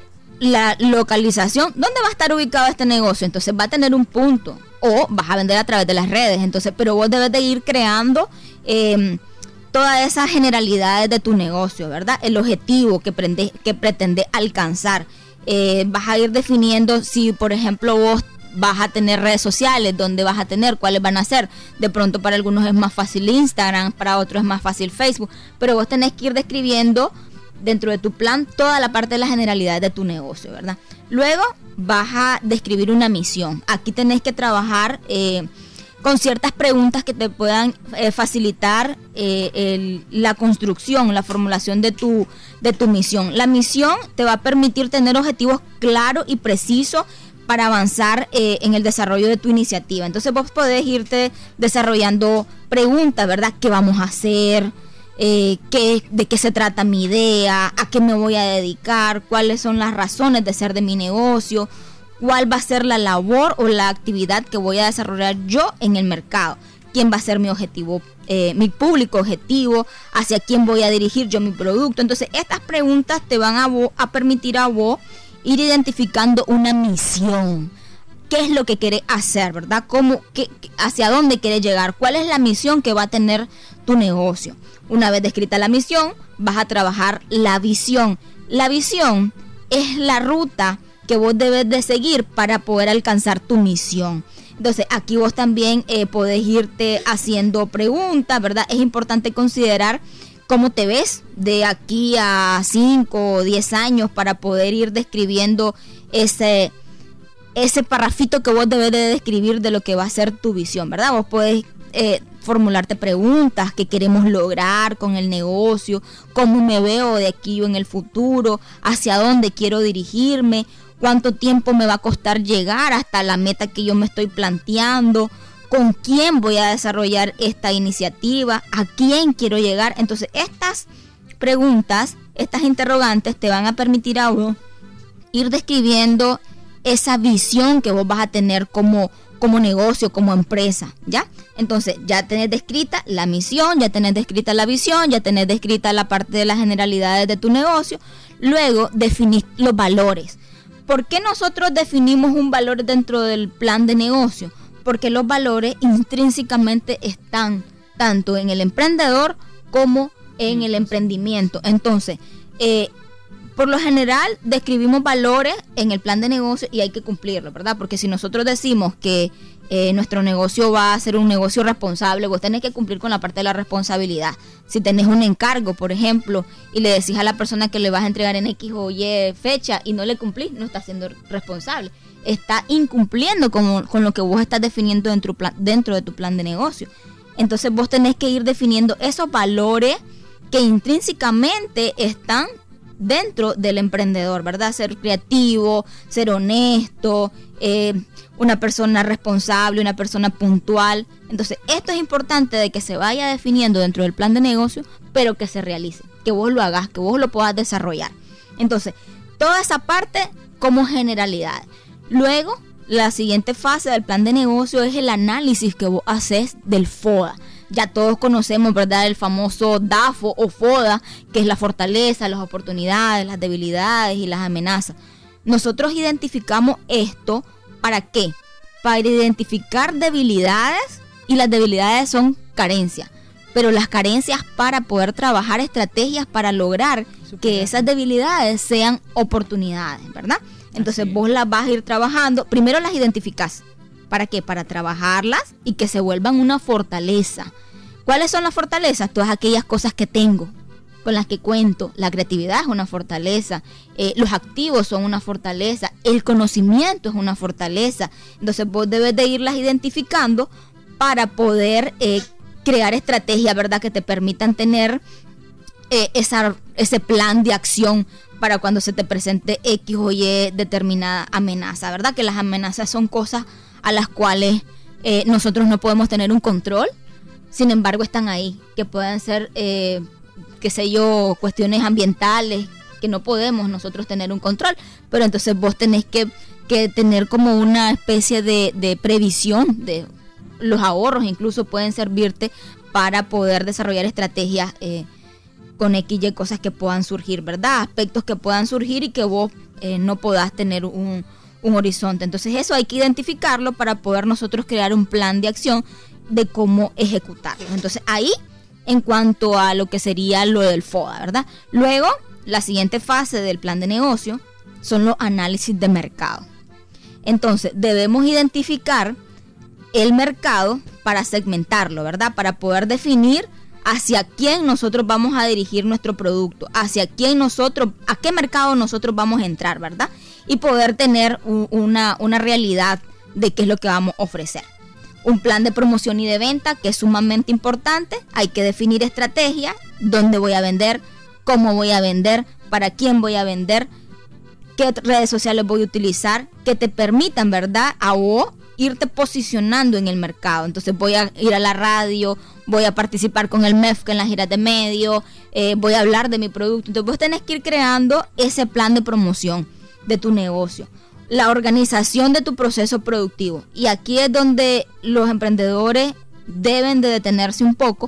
la localización. ¿Dónde va a estar ubicado este negocio? Entonces va a tener un punto, o vas a vender a través de las redes. Entonces, pero vos debes de ir creando eh, todas esas generalidades de tu negocio, ¿verdad? El objetivo que, prende, que pretende alcanzar. Eh, vas a ir definiendo si, por ejemplo, vos vas a tener redes sociales, dónde vas a tener, cuáles van a ser. De pronto para algunos es más fácil Instagram, para otros es más fácil Facebook, pero vos tenés que ir describiendo dentro de tu plan toda la parte de la generalidad de tu negocio, ¿verdad? Luego vas a describir una misión. Aquí tenés que trabajar eh, con ciertas preguntas que te puedan eh, facilitar eh, el, la construcción, la formulación de tu, de tu misión. La misión te va a permitir tener objetivos claros y precisos para avanzar eh, en el desarrollo de tu iniciativa. Entonces vos podés irte desarrollando preguntas, ¿verdad? ¿Qué vamos a hacer? Eh, ¿qué, ¿De qué se trata mi idea? ¿A qué me voy a dedicar? ¿Cuáles son las razones de ser de mi negocio? ¿Cuál va a ser la labor o la actividad que voy a desarrollar yo en el mercado? ¿Quién va a ser mi objetivo, eh, mi público objetivo? ¿Hacia quién voy a dirigir yo mi producto? Entonces estas preguntas te van a, vo- a permitir a vos ir identificando una misión. ¿Qué es lo que querés hacer, verdad? ¿Cómo, qué, hacia dónde querés llegar? ¿Cuál es la misión que va a tener tu negocio? Una vez descrita la misión, vas a trabajar la visión. La visión es la ruta que vos debes de seguir para poder alcanzar tu misión. Entonces, aquí vos también eh, podés irte haciendo preguntas, ¿verdad? Es importante considerar cómo te ves de aquí a cinco o diez años para poder ir describiendo ese, ese parrafito que vos debes de describir de lo que va a ser tu visión, ¿verdad? Vos podés eh, formularte preguntas: ¿qué queremos lograr con el negocio? ¿Cómo me veo de aquí o en el futuro? ¿Hacia dónde quiero dirigirme? ¿Cuánto tiempo me va a costar llegar hasta la meta que yo me estoy planteando? ¿Con quién voy a desarrollar esta iniciativa? ¿A quién quiero llegar? Entonces, estas preguntas, estas interrogantes te van a permitir a vos ir describiendo esa visión que vos vas a tener como, como negocio, como empresa, ¿ya? Entonces, ya tenés descrita la misión, ya tenés descrita la visión, ya tenés descrita la parte de las generalidades de tu negocio. Luego, definís los valores. ¿Por qué nosotros definimos un valor dentro del plan de negocio? Porque los valores intrínsecamente están tanto en el emprendedor como en el emprendimiento. Entonces, eh, por lo general describimos valores en el plan de negocio y hay que cumplirlo, ¿verdad? Porque si nosotros decimos que eh, nuestro negocio va a ser un negocio responsable, vos tenés que cumplir con la parte de la responsabilidad. Si tenés un encargo, por ejemplo, y le decís a la persona que le vas a entregar en X o Y fecha y no le cumplís, no estás siendo responsable. Está incumpliendo con, con lo que vos estás definiendo dentro, dentro de tu plan de negocio. Entonces vos tenés que ir definiendo esos valores que intrínsecamente están dentro del emprendedor, ¿verdad? Ser creativo, ser honesto, eh, una persona responsable, una persona puntual. Entonces esto es importante de que se vaya definiendo dentro del plan de negocio, pero que se realice, que vos lo hagas, que vos lo puedas desarrollar. Entonces, toda esa parte como generalidad. Luego, la siguiente fase del plan de negocio es el análisis que vos haces del FODA. Ya todos conocemos, ¿verdad?, el famoso DAFO o FODA, que es la fortaleza, las oportunidades, las debilidades y las amenazas. Nosotros identificamos esto, ¿para qué? Para identificar debilidades, y las debilidades son carencias, pero las carencias para poder trabajar estrategias para lograr que esas debilidades sean oportunidades, ¿verdad? Entonces vos las vas a ir trabajando, primero las identificás. ¿Para qué? Para trabajarlas y que se vuelvan una fortaleza. ¿Cuáles son las fortalezas? Todas aquellas cosas que tengo, con las que cuento. La creatividad es una fortaleza, eh, los activos son una fortaleza, el conocimiento es una fortaleza. Entonces vos debes de irlas identificando para poder eh, crear estrategias, ¿verdad?, que te permitan tener eh, esa, ese plan de acción para cuando se te presente X o Y determinada amenaza, ¿verdad? Que las amenazas son cosas a las cuales eh, nosotros no podemos tener un control, sin embargo están ahí, que pueden ser, eh, qué sé yo, cuestiones ambientales, que no podemos nosotros tener un control, pero entonces vos tenés que, que tener como una especie de, de previsión, de los ahorros incluso pueden servirte para poder desarrollar estrategias eh, con X y cosas que puedan surgir, ¿verdad? Aspectos que puedan surgir y que vos eh, no podás tener un, un horizonte. Entonces eso hay que identificarlo para poder nosotros crear un plan de acción de cómo ejecutarlo. Entonces ahí, en cuanto a lo que sería lo del FODA, ¿verdad? Luego, la siguiente fase del plan de negocio son los análisis de mercado. Entonces debemos identificar el mercado para segmentarlo, ¿verdad? Para poder definir hacia quién nosotros vamos a dirigir nuestro producto, hacia quién nosotros, a qué mercado nosotros vamos a entrar, ¿verdad? Y poder tener un, una, una realidad de qué es lo que vamos a ofrecer. Un plan de promoción y de venta que es sumamente importante. Hay que definir estrategia, dónde voy a vender, cómo voy a vender, para quién voy a vender, qué redes sociales voy a utilizar, que te permitan, ¿verdad?, a vos irte posicionando en el mercado. Entonces voy a ir a la radio, voy a participar con el M E F C en las giras de medio, eh, voy a hablar de mi producto. Entonces vos tenés que ir creando ese plan de promoción de tu negocio, la organización de tu proceso productivo. Y aquí es donde los emprendedores deben de detenerse un poco,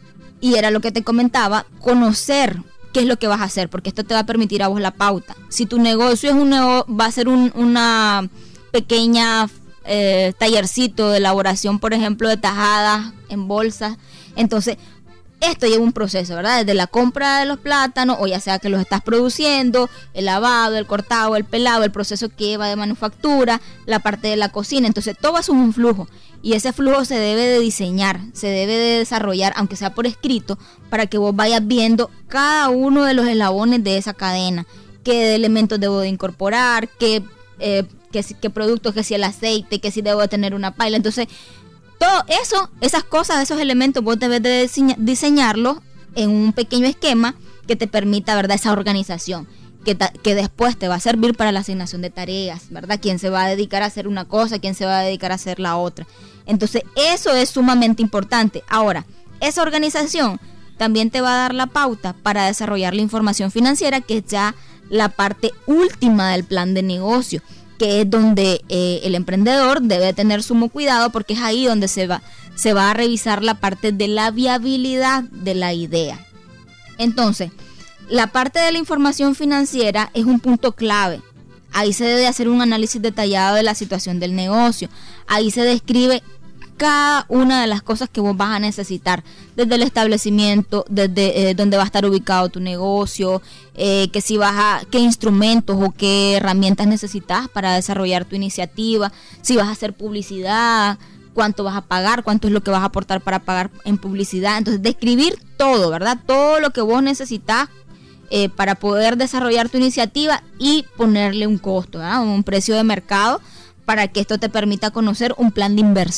y era lo que te comentaba, conocer qué es lo que vas a hacer, porque esto te va a permitir a vos la pauta. Si tu negocio es un nego- va a ser un, una pequeña Eh, tallercito de elaboración, por ejemplo, de tajadas en bolsas, entonces esto lleva un proceso, ¿verdad? Desde la compra de los plátanos, o ya sea que los estás produciendo, el lavado, el cortado, el pelado, el proceso que lleva de manufactura, la parte de la cocina. Entonces todo eso es un flujo, y ese flujo se debe de diseñar, se debe de desarrollar, aunque sea por escrito, para que vos vayas viendo cada uno de los eslabones de esa cadena, qué elementos debo de incorporar, qué eh, que si, qué productos, que si el aceite, que si debo de tener una paila. Entonces todo eso, esas cosas, esos elementos vos debes de diseña, diseñarlos en un pequeño esquema que te permita, ¿verdad?, esa organización, que, ta, que después te va a servir para la asignación de tareas, ¿verdad? Quién se va a dedicar a hacer una cosa, quién se va a dedicar a hacer la otra. Entonces eso es sumamente importante. Ahora, esa organización también te va a dar la pauta para desarrollar la información financiera, que es ya la parte última del plan de negocio, que es donde eh, el emprendedor debe tener sumo cuidado, porque es ahí donde se va, se va a revisar la parte de la viabilidad de la idea. Entonces, la parte de la información financiera es un punto clave. Ahí se debe hacer un análisis detallado de la situación del negocio. Ahí se describe cada una de las cosas que vos vas a necesitar, desde el establecimiento, desde eh, dónde va a estar ubicado tu negocio, eh, que si vas a, qué instrumentos o qué herramientas necesitas para desarrollar tu iniciativa, si vas a hacer publicidad, cuánto vas a pagar, cuánto es lo que vas a aportar para pagar en publicidad. Entonces describir todo, ¿verdad? Todo lo que vos necesitas eh, para poder desarrollar tu iniciativa y ponerle un costo, ¿verdad?, un precio de mercado, para que esto te permita conocer un plan de inversión.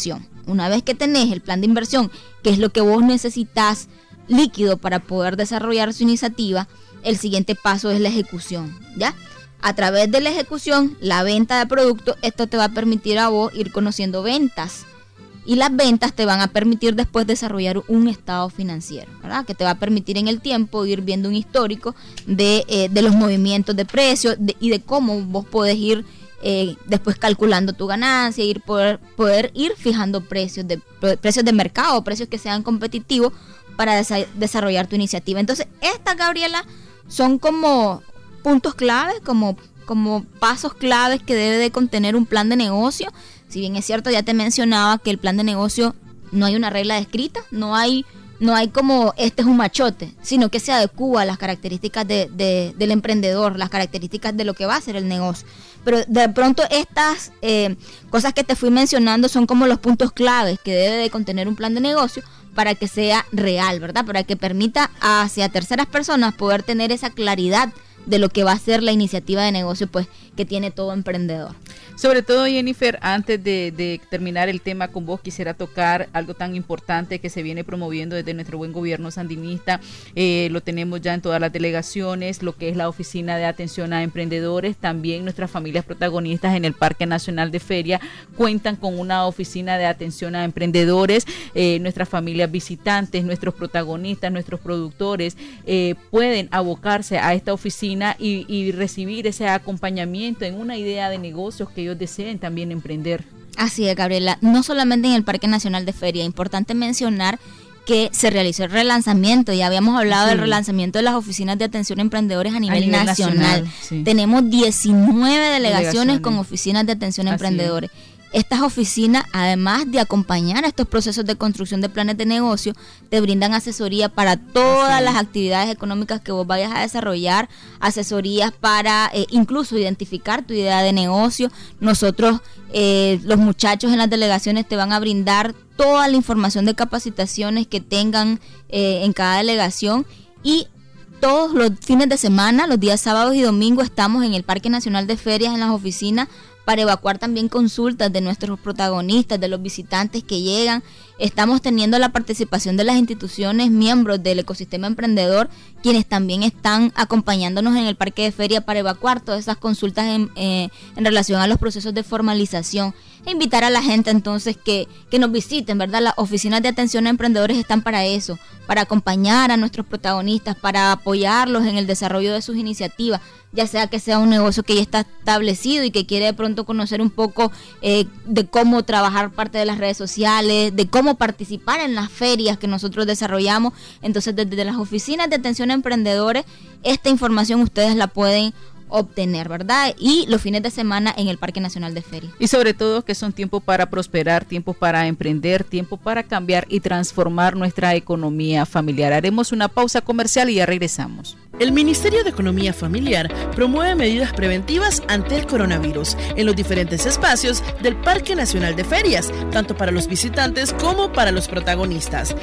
una vez que tenés el plan de inversión, que es lo que vos necesitas líquido para poder desarrollar su iniciativa, el siguiente paso es la ejecución, ¿ya? A través de la ejecución, la venta de productos, esto te va a permitir a vos ir conociendo ventas. Y las ventas te van a permitir después desarrollar un estado financiero, ¿verdad? Que te va a permitir en el tiempo ir viendo un histórico de, eh, de los movimientos de precios de, y de cómo vos podés ir eh, después calculando tu ganancia, ir poder, poder ir fijando precios de, precios de mercado, precios que sean competitivos para desa- desarrollar tu iniciativa. Entonces, estas, Gabriela, son como puntos claves, como, como pasos claves que debe de contener un plan de negocio. Si bien es cierto, ya te mencionaba que el plan de negocio no hay una regla escrita, no hay, no hay como este es un machote, sino que se adecúa a las características de, de, del emprendedor, las características de lo que va a ser el negocio. Pero de pronto estas eh, cosas que te fui mencionando son como los puntos claves que debe de contener un plan de negocio para que sea real, ¿verdad? Para que permita hacia terceras personas poder tener esa claridad de lo que va a ser la iniciativa de negocio, pues, que tiene todo emprendedor. Sobre todo, Jennifer, antes de, de terminar el tema con vos, quisiera tocar algo tan importante que se viene promoviendo desde nuestro buen gobierno sandinista. Eh, lo tenemos ya en todas las delegaciones, lo que es la Oficina de Atención a Emprendedores. También nuestras familias protagonistas en el Parque Nacional de Feria cuentan con una oficina de atención a emprendedores. Eh, nuestras familias visitantes, nuestros protagonistas, nuestros productores eh, pueden abocarse a esta oficina y, y recibir ese acompañamiento en una idea de negocios que ellos deseen también emprender. Así es, Gabriela, no solamente en el Parque Nacional de Feria, importante mencionar que se realizó el relanzamiento, ya habíamos hablado sí. del relanzamiento de las oficinas de atención a emprendedores a nivel, a nivel nacional, nacional sí. Tenemos diecinueve delegaciones, delegaciones con oficinas de atención a Así emprendedores. Es. Estas oficinas, además de acompañar a estos procesos de construcción de planes de negocio, te brindan asesoría para todas Así. las actividades económicas que vos vayas a desarrollar, asesorías para eh, incluso identificar tu idea de negocio. Nosotros, eh, los muchachos en las delegaciones te van a brindar toda la información de capacitaciones que tengan eh, en cada delegación, y todos los fines de semana, los días sábados y domingos, estamos en el Parque Nacional de Ferias en las oficinas para evacuar también consultas de nuestros protagonistas, de los visitantes que llegan. Estamos teniendo la participación de las instituciones miembros del ecosistema emprendedor, quienes también están acompañándonos en el parque de feria para evacuar todas esas consultas en, eh, en relación a los procesos de formalización. E invitar a la gente entonces que, que nos visiten, ¿verdad? Las oficinas de atención a emprendedores están para eso, para acompañar a nuestros protagonistas, para apoyarlos en el desarrollo de sus iniciativas, ya sea que sea un negocio que ya está establecido y que quiere de pronto conocer un poco eh, de cómo trabajar parte de las redes sociales, de cómo participar en las ferias que nosotros desarrollamos. Entonces, desde las oficinas de atención a emprendedores, esta información ustedes la pueden obtener, ¿verdad? Y los fines de semana en el Parque Nacional de Feria. Y sobre todo que son tiempos para prosperar, tiempos para emprender, tiempo para cambiar y transformar nuestra economía familiar. Haremos una pausa comercial y ya regresamos. El Ministerio de Economía Familiar promueve medidas preventivas ante el coronavirus en los diferentes espacios del Parque Nacional de Ferias, tanto para los visitantes como para los protagonistas.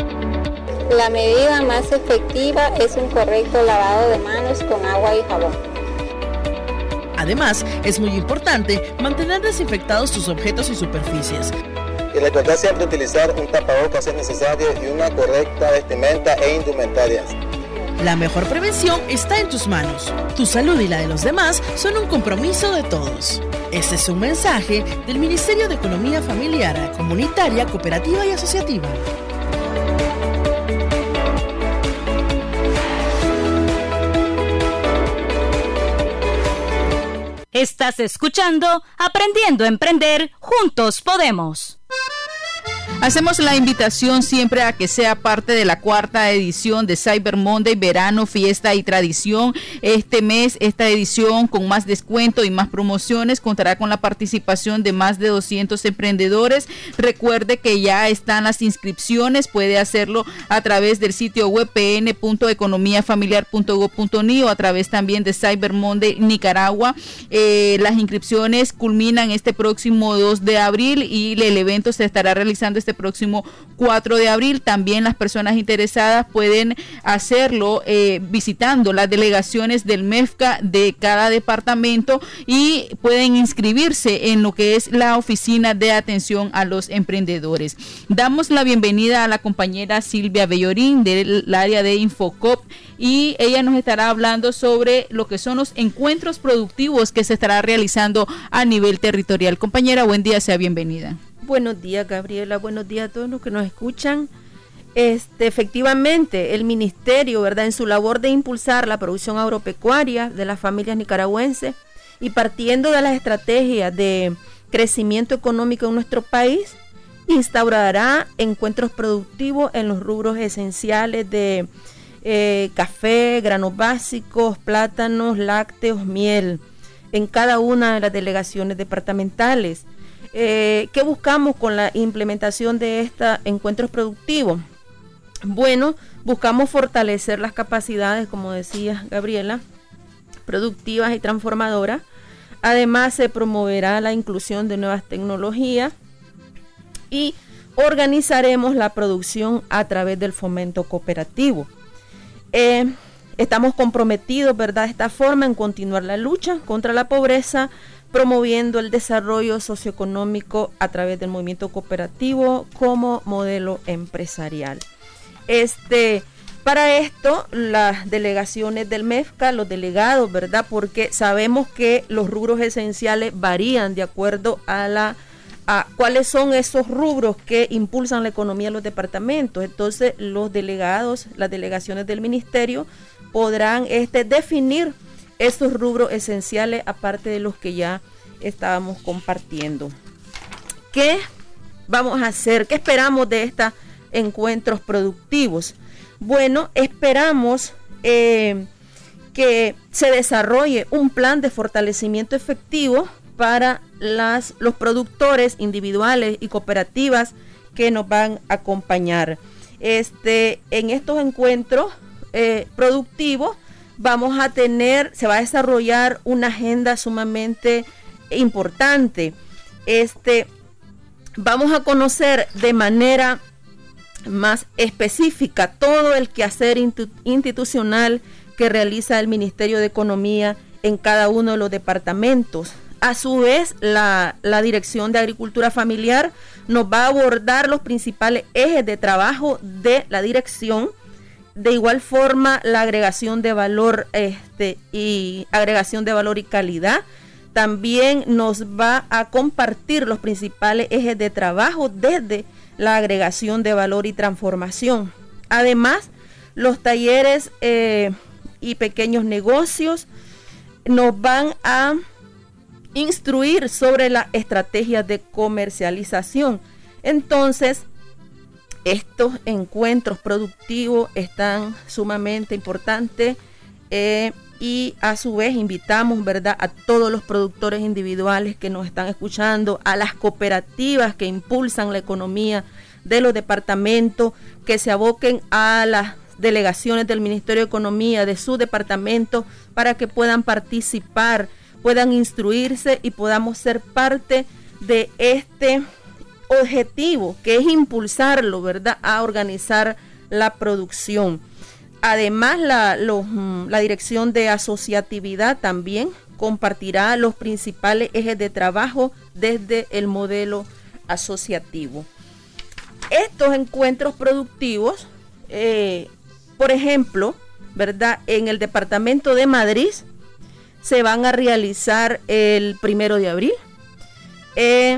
La medida más efectiva es un correcto lavado de manos con agua y jabón. Además, es muy importante mantener desinfectados tus objetos y superficies. Y recordar siempre utilizar un tapabocas si es necesario y una correcta vestimenta e indumentarias. La mejor prevención está en tus manos. Tu salud y la de los demás son un compromiso de todos. Este es un mensaje del Ministerio de Economía Familiar, Comunitaria, Cooperativa y Asociativa. Estás escuchando Aprendiendo a Emprender, Juntos Podemos. Hacemos la invitación siempre a que sea parte de la cuarta edición de Cyber Monday, Verano, Fiesta y Tradición. Este mes, esta edición con más descuento y más promociones contará con la participación de más de doscientos emprendedores. Recuerde que ya están las inscripciones, puede hacerlo a través del sitio web p n punto economía familiar punto gob punto n i o a través también de Cyber Monday Nicaragua. Eh, las inscripciones culminan este próximo dos de abril y el evento se estará realizando realizando este próximo cuatro de abril. También las personas interesadas pueden hacerlo eh, visitando las delegaciones del MEFCA de cada departamento y pueden inscribirse en lo que es la oficina de atención a los emprendedores. Damos la bienvenida a la compañera Silvia Bellorín del área de Infocop y ella nos estará hablando sobre lo que son los encuentros productivos que se estará realizando a nivel territorial. Compañera, buen día, sea bienvenida. Buenos días, Gabriela, buenos días a todos los que nos escuchan. Este, efectivamente, el ministerio, ¿verdad?, en su labor de impulsar la producción agropecuaria de las familias nicaragüenses y partiendo de las estrategias de crecimiento económico en nuestro país, instaurará encuentros productivos en los rubros esenciales de eh, café, granos básicos, plátanos, lácteos, miel, en cada una de las delegaciones departamentales. Eh, ¿Qué buscamos con la implementación de estos encuentros productivos? Bueno, buscamos fortalecer las capacidades, como decía Gabriela, productivas y transformadoras. Además, se promoverá la inclusión de nuevas tecnologías y organizaremos la producción a través del fomento cooperativo. Eh, estamos comprometidos, ¿verdad?, de esta forma en continuar la lucha contra la pobreza, promoviendo el desarrollo socioeconómico a través del movimiento cooperativo como modelo empresarial. Este, para esto, las delegaciones del MEFCA, los delegados, ¿verdad?, porque sabemos que los rubros esenciales varían de acuerdo a la a cuáles son esos rubros que impulsan la economía de los departamentos. Entonces, los delegados, las delegaciones del ministerio podrán este, definir esos rubros esenciales aparte de los que ya estábamos compartiendo. ¿Qué vamos a hacer? ¿Qué esperamos de estos encuentros productivos? Bueno, esperamos eh, que se desarrolle un plan de fortalecimiento efectivo para las, los productores individuales y cooperativas que nos van a acompañar. Este, en estos encuentros eh, productivos vamos a tener, se va a desarrollar una agenda sumamente importante. Este, vamos a conocer de manera más específica todo el quehacer institucional que realiza el Ministerio de Economía en cada uno de los departamentos. A su vez, la, la Dirección de Agricultura Familiar nos va a abordar los principales ejes de trabajo de la dirección. De igual forma, la agregación de valor este, y agregación de valor y calidad. También nos va a compartir los principales ejes de trabajo desde la agregación de valor y transformación. Además, los talleres eh, y pequeños negocios nos van a instruir sobre las estrategias de comercialización. Entonces, estos encuentros productivos están sumamente importantes eh, y a su vez invitamos, ¿verdad?, a todos los productores individuales que nos están escuchando, a las cooperativas que impulsan la economía de los departamentos, que se aboquen a las delegaciones del Ministerio de Economía de su departamento para que puedan participar, puedan instruirse y podamos ser parte de este objetivo que es impulsarlo, ¿verdad?, a organizar la producción. Además, la, los, la Dirección de Asociatividad también compartirá los principales ejes de trabajo desde el modelo asociativo. Estos encuentros productivos, eh, por ejemplo, ¿verdad?, en el departamento de Madrid se van a realizar el primero de abril. Eh,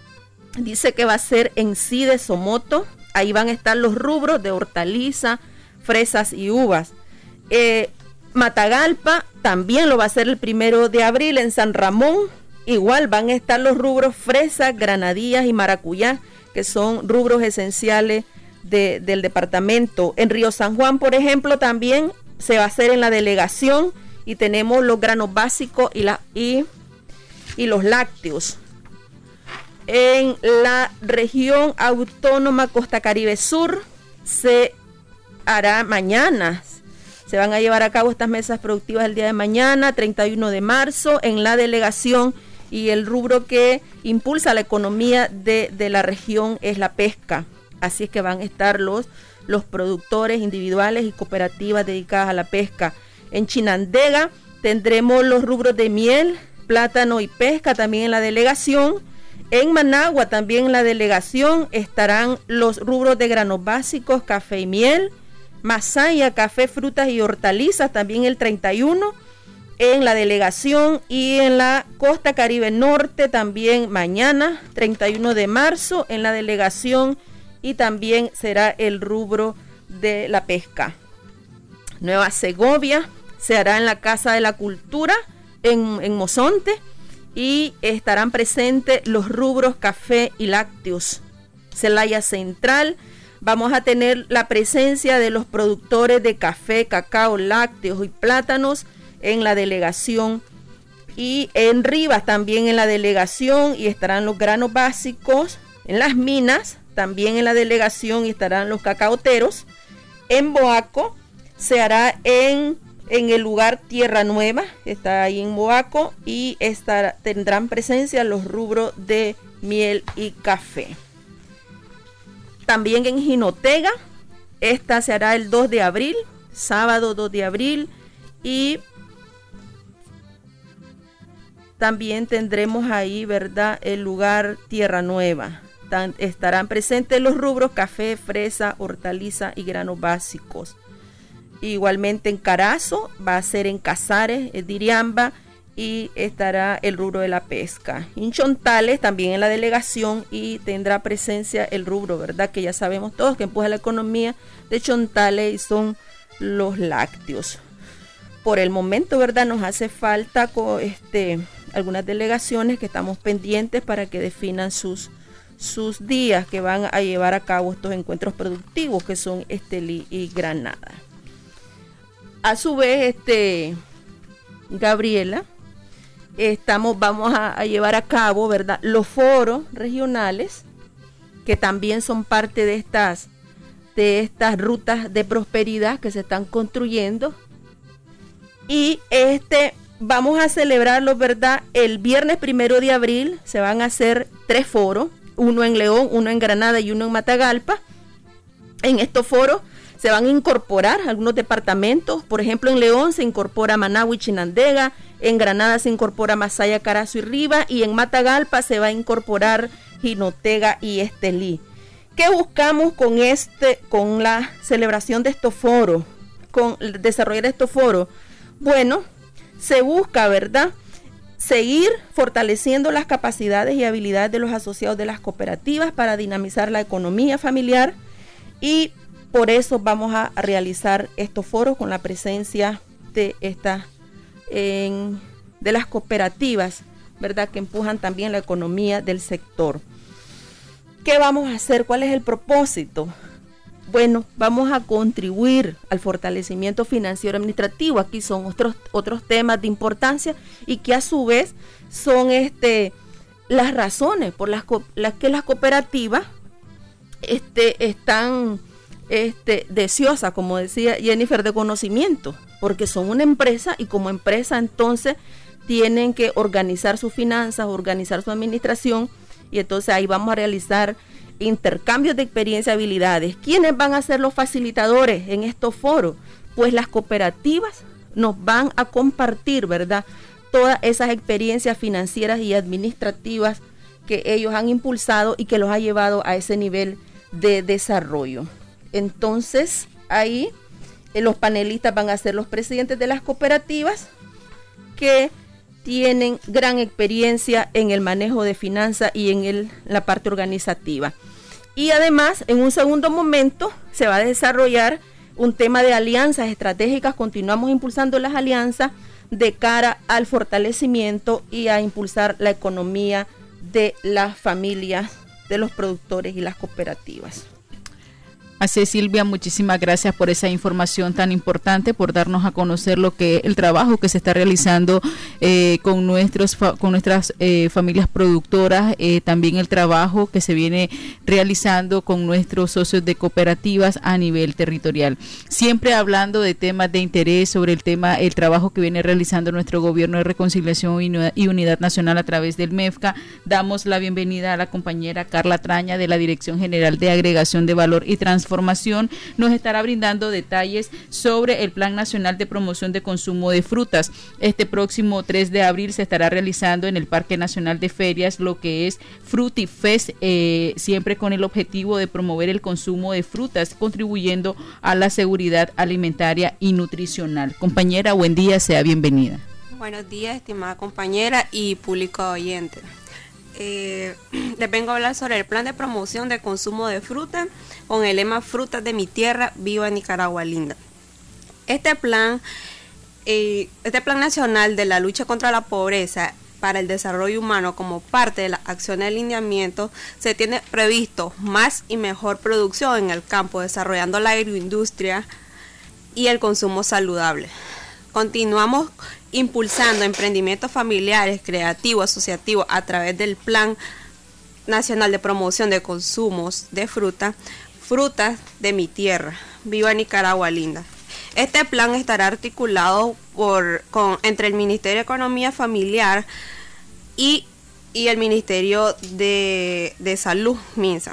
dice que va a ser en sí de Somoto. Ahí van a estar los rubros de hortaliza, fresas y uvas. Eh, Matagalpa también lo va a hacer el primero de abril. En San Ramón igual van a estar los rubros fresas, granadillas y maracuyá, que son rubros esenciales de, del departamento. En Río San Juan, por ejemplo, también se va a hacer en la delegación y tenemos los granos básicos y, la, y, y los lácteos. En la región autónoma Costa Caribe Sur se hará mañana. Se van a llevar a cabo estas mesas productivas el día de mañana, treinta y uno de marzo, en la delegación y el rubro que impulsa la economía de, de la región es la pesca. Así es que van a estar los, los productores individuales y cooperativas dedicadas a la pesca. En Chinandega tendremos los rubros de miel, plátano y pesca también en la delegación. En Managua también en la delegación estarán los rubros de granos básicos, café y miel. Masaya, café, frutas y hortalizas también el treinta y uno en la delegación. Y en la Costa Caribe Norte también mañana, treinta y uno de marzo, en la delegación, y también será el rubro de la pesca. Nueva Segovia se hará en la Casa de la Cultura en, en Mozonte, y estarán presentes los rubros café y lácteos. Celaya Central, vamos a tener la presencia de los productores de café, cacao, lácteos y plátanos en la delegación. Y en Rivas también en la delegación, y estarán los granos básicos. En Las Minas también en la delegación, y estarán los cacaoteros. En Boaco se hará en, en el lugar Tierra Nueva, está ahí en Boaco, y estará, tendrán presencia los rubros de miel y café. También en Jinotega, esta se hará el dos de abril, sábado dos de abril, y también tendremos ahí, ¿verdad?, el lugar Tierra Nueva. Tan, estarán presentes los rubros café, fresa, hortaliza y granos básicos. Igualmente en Carazo, va a ser en Casares, en Diriamba, y estará el rubro de la pesca. En Chontales también en la delegación, y tendrá presencia el rubro, ¿verdad?, que ya sabemos todos que empuja la economía de Chontales, y son los lácteos. Por el momento, ¿verdad?, nos hace falta con, este, algunas delegaciones que estamos pendientes para que definan sus sus días que van a llevar a cabo estos encuentros productivos, que son Estelí y Granada. A su vez, este Gabriela, estamos, vamos a, a llevar a cabo, ¿verdad?, los foros regionales, que también son parte de estas, de estas rutas de prosperidad que se están construyendo. Y este vamos a celebrarlos, ¿verdad? El viernes primero de abril se van a hacer tres foros, uno en León, uno en Granada y uno en Matagalpa. En estos foros se van a incorporar algunos departamentos. Por ejemplo, en León se incorpora Managua y Chinandega, en Granada se incorpora Masaya, Carazo y Rivas, y en Matagalpa se va a incorporar Jinotega y Estelí. ¿Qué buscamos con este, con la celebración de estos foros, con el desarrollar estos foros? Bueno, se busca, ¿verdad?, seguir fortaleciendo las capacidades y habilidades de los asociados de las cooperativas para dinamizar la economía familiar, y por eso vamos a realizar estos foros con la presencia de estas en, de las cooperativas, ¿verdad?, que empujan también la economía del sector. ¿Qué vamos a hacer? ¿Cuál es el propósito? Bueno, vamos a contribuir al fortalecimiento financiero administrativo. Aquí son otros, otros temas de importancia, y que a su vez son este, las razones por las, las que las cooperativas este, están este, deseosas, como decía Jennifer, de conocimiento, porque son una empresa, y como empresa entonces tienen que organizar sus finanzas, organizar su administración, y entonces ahí vamos a realizar intercambios de experiencia y habilidades. ¿Quiénes van a ser los facilitadores en estos foros? Pues las cooperativas nos van a compartir, ¿verdad?, todas esas experiencias financieras y administrativas que ellos han impulsado y que los ha llevado a ese nivel de desarrollo. Entonces, ahí eh, los panelistas van a ser los presidentes de las cooperativas, que tienen gran experiencia en el manejo de finanzas y en el, la parte organizativa. Y además, en un segundo momento, se va a desarrollar un tema de alianzas estratégicas. Continuamos impulsando las alianzas de cara al fortalecimiento y a impulsar la economía de las familias, de los productores y las cooperativas. Así es, Silvia, muchísimas gracias por esa información tan importante, por darnos a conocer lo que el trabajo que se está realizando eh, con nuestros con nuestras eh, familias productoras, eh, también el trabajo que se viene realizando con nuestros socios de cooperativas a nivel territorial. Siempre hablando de temas de interés sobre el tema, el trabajo que viene realizando nuestro Gobierno de Reconciliación y Unidad Nacional a través del MEFCA. Damos la bienvenida a la compañera Carla Traña de la Dirección General de Agregación de Valor y Transformación. Transformación, nos estará brindando detalles sobre el Plan Nacional de Promoción de Consumo de Frutas. Este próximo tres de abril se estará realizando en el Parque Nacional de Ferias lo que es Frutifest, eh, siempre con el objetivo de promover el consumo de frutas, contribuyendo a la seguridad alimentaria y nutricional. Compañera, buen día, sea bienvenida. Buenos días, estimada compañera y público oyente. Eh, les vengo a hablar sobre el plan de promoción de consumo de fruta con el lema Frutas de mi tierra, viva Nicaragua linda. Este plan, eh, este plan nacional de la lucha contra la pobreza para el desarrollo humano como parte de la acción de alineamiento, se tiene previsto más y mejor producción en el campo, desarrollando la agroindustria y el consumo saludable. Continuamos impulsando emprendimientos familiares, creativos, asociativos a través del Plan Nacional de Promoción de Consumos de Fruta, Frutas de mi Tierra, viva Nicaragua linda. Este plan estará articulado por, con, entre el Ministerio de Economía Familiar y, y el Ministerio de, de Salud, MINSA.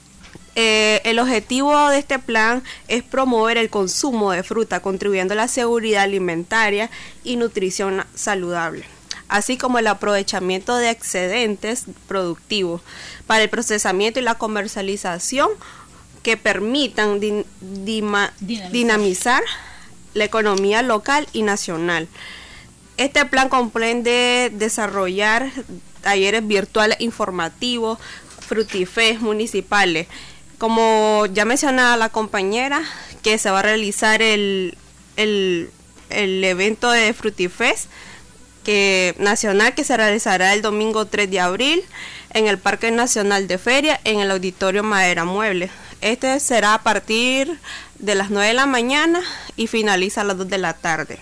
Eh, el objetivo de este plan es promover el consumo de fruta, contribuyendo a la seguridad alimentaria y nutrición saludable, así como el aprovechamiento de excedentes productivos para el procesamiento y la comercialización que permitan din, dima, dinamizar. dinamizar la economía local y nacional. Este plan comprende desarrollar talleres virtuales informativos, frutifest municipales. Como ya mencionaba la compañera, que se va a realizar el, el, el evento de Frutifest que, nacional que se realizará el domingo tres de abril en el Parque Nacional de Feria, en el Auditorio Madera Mueble. Este será a partir de las nueve de la mañana y finaliza a las dos de la tarde.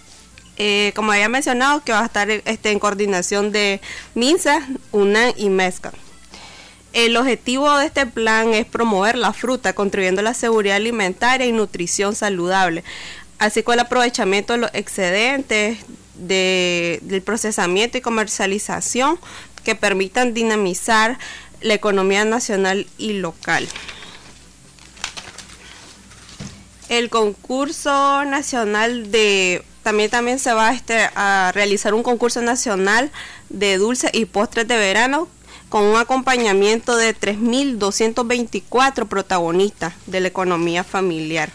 Eh, como había mencionado, que va a estar este, en coordinación de MINSA, UNAM y MESCA. El objetivo de este plan es promover la fruta, contribuyendo a la seguridad alimentaria y nutrición saludable, así como el aprovechamiento de los excedentes de, del procesamiento y comercialización que permitan dinamizar la economía nacional y local. El concurso nacional de también también se va este, a realizar un concurso nacional de dulces y postres de verano, con un acompañamiento de tres mil doscientos veinticuatro protagonistas de la economía familiar.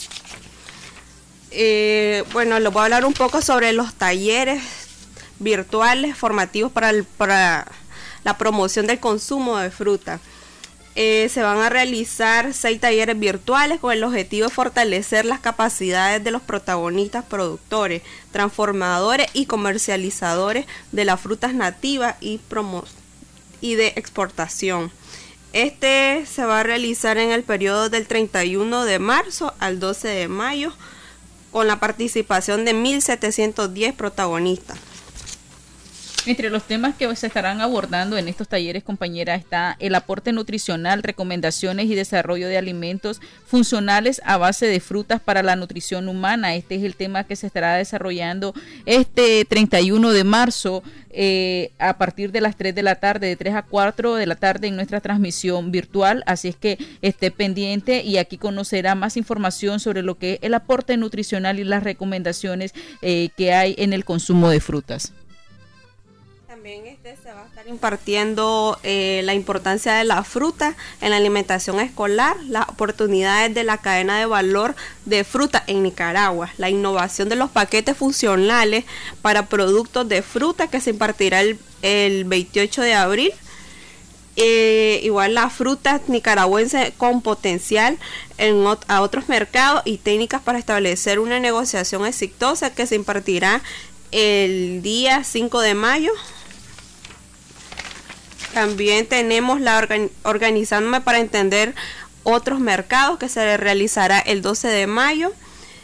Eh, bueno, les voy a hablar un poco sobre los talleres virtuales formativos para, el, para la promoción del consumo de fruta. Eh, se van a realizar seis talleres virtuales con el objetivo de fortalecer las capacidades de los protagonistas, productores, transformadores y comercializadores de las frutas nativas y promoción y de exportación. Este se va a realizar en el periodo del treinta y uno de marzo al doce de mayo, con la participación de mil setecientos diez protagonistas. Entre los temas que se estarán abordando en estos talleres, compañera, está el aporte nutricional, recomendaciones y desarrollo de alimentos funcionales a base de frutas para la nutrición humana. Este es el tema que se estará desarrollando este treinta y uno de marzo eh, a partir de las tres de la tarde, de tres a cuatro de la tarde en nuestra transmisión virtual. Así es que esté pendiente y aquí conocerá más información sobre lo que es el aporte nutricional y las recomendaciones eh, que hay en el consumo de frutas. También este se va a estar impartiendo eh, la importancia de la fruta en la alimentación escolar, las oportunidades de la cadena de valor de fruta en Nicaragua, la innovación de los paquetes funcionales para productos de fruta que se impartirá el, el veintiocho de abril. Eh, igual las frutas nicaragüenses con potencial en ot- a otros mercados y técnicas para establecer una negociación exitosa que se impartirá el día cinco de mayo. También tenemos la organi- organizándome para entender otros mercados que se realizará el doce de mayo.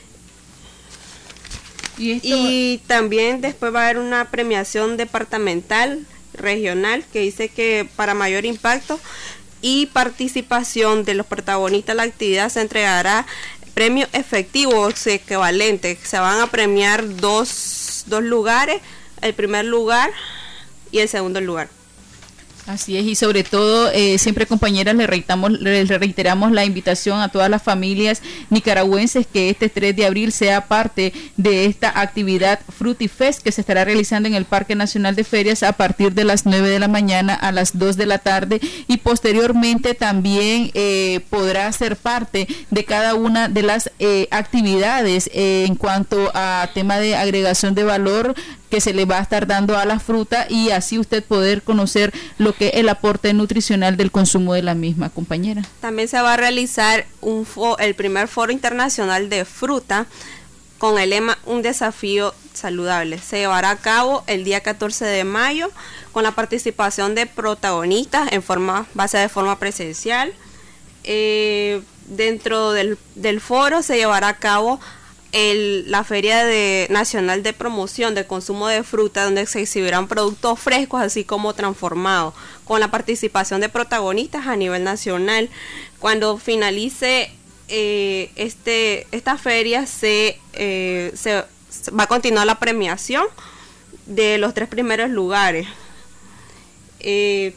¿Y, esto? Y también después va a haber una premiación departamental, regional, que dice que para mayor impacto y participación de los protagonistas de la actividad se entregará premio efectivo o equivalente. Se van a premiar dos, dos lugares, el primer lugar y el segundo lugar. Así es, y sobre todo, eh, siempre compañeras, le reiteramos, le reiteramos la invitación a todas las familias nicaragüenses que este tres de abril sea parte de esta actividad Frutifest que se estará realizando en el Parque Nacional de Ferias a partir de las nueve de la mañana a las dos de la tarde, y posteriormente también eh, podrá ser parte de cada una de las eh, actividades eh, en cuanto a tema de agregación de valor que se le va a estar dando a la fruta, y así usted poder conocer lo que es el aporte nutricional del consumo de la misma, compañera. También se va a realizar un fo el primer foro internacional de fruta con el lema Un desafío saludable. Se llevará a cabo el día catorce de mayo con la participación de protagonistas en forma, va a ser de forma presencial. Eh, dentro del, del foro se llevará a cabo El, la Feria de, Nacional de Promoción de Consumo de Fruta, donde se exhibirán productos frescos así como transformados, con la participación de protagonistas a nivel nacional. Cuando finalice eh, este esta feria se, eh, se, se va a continuar la premiación de los tres primeros lugares. Eh,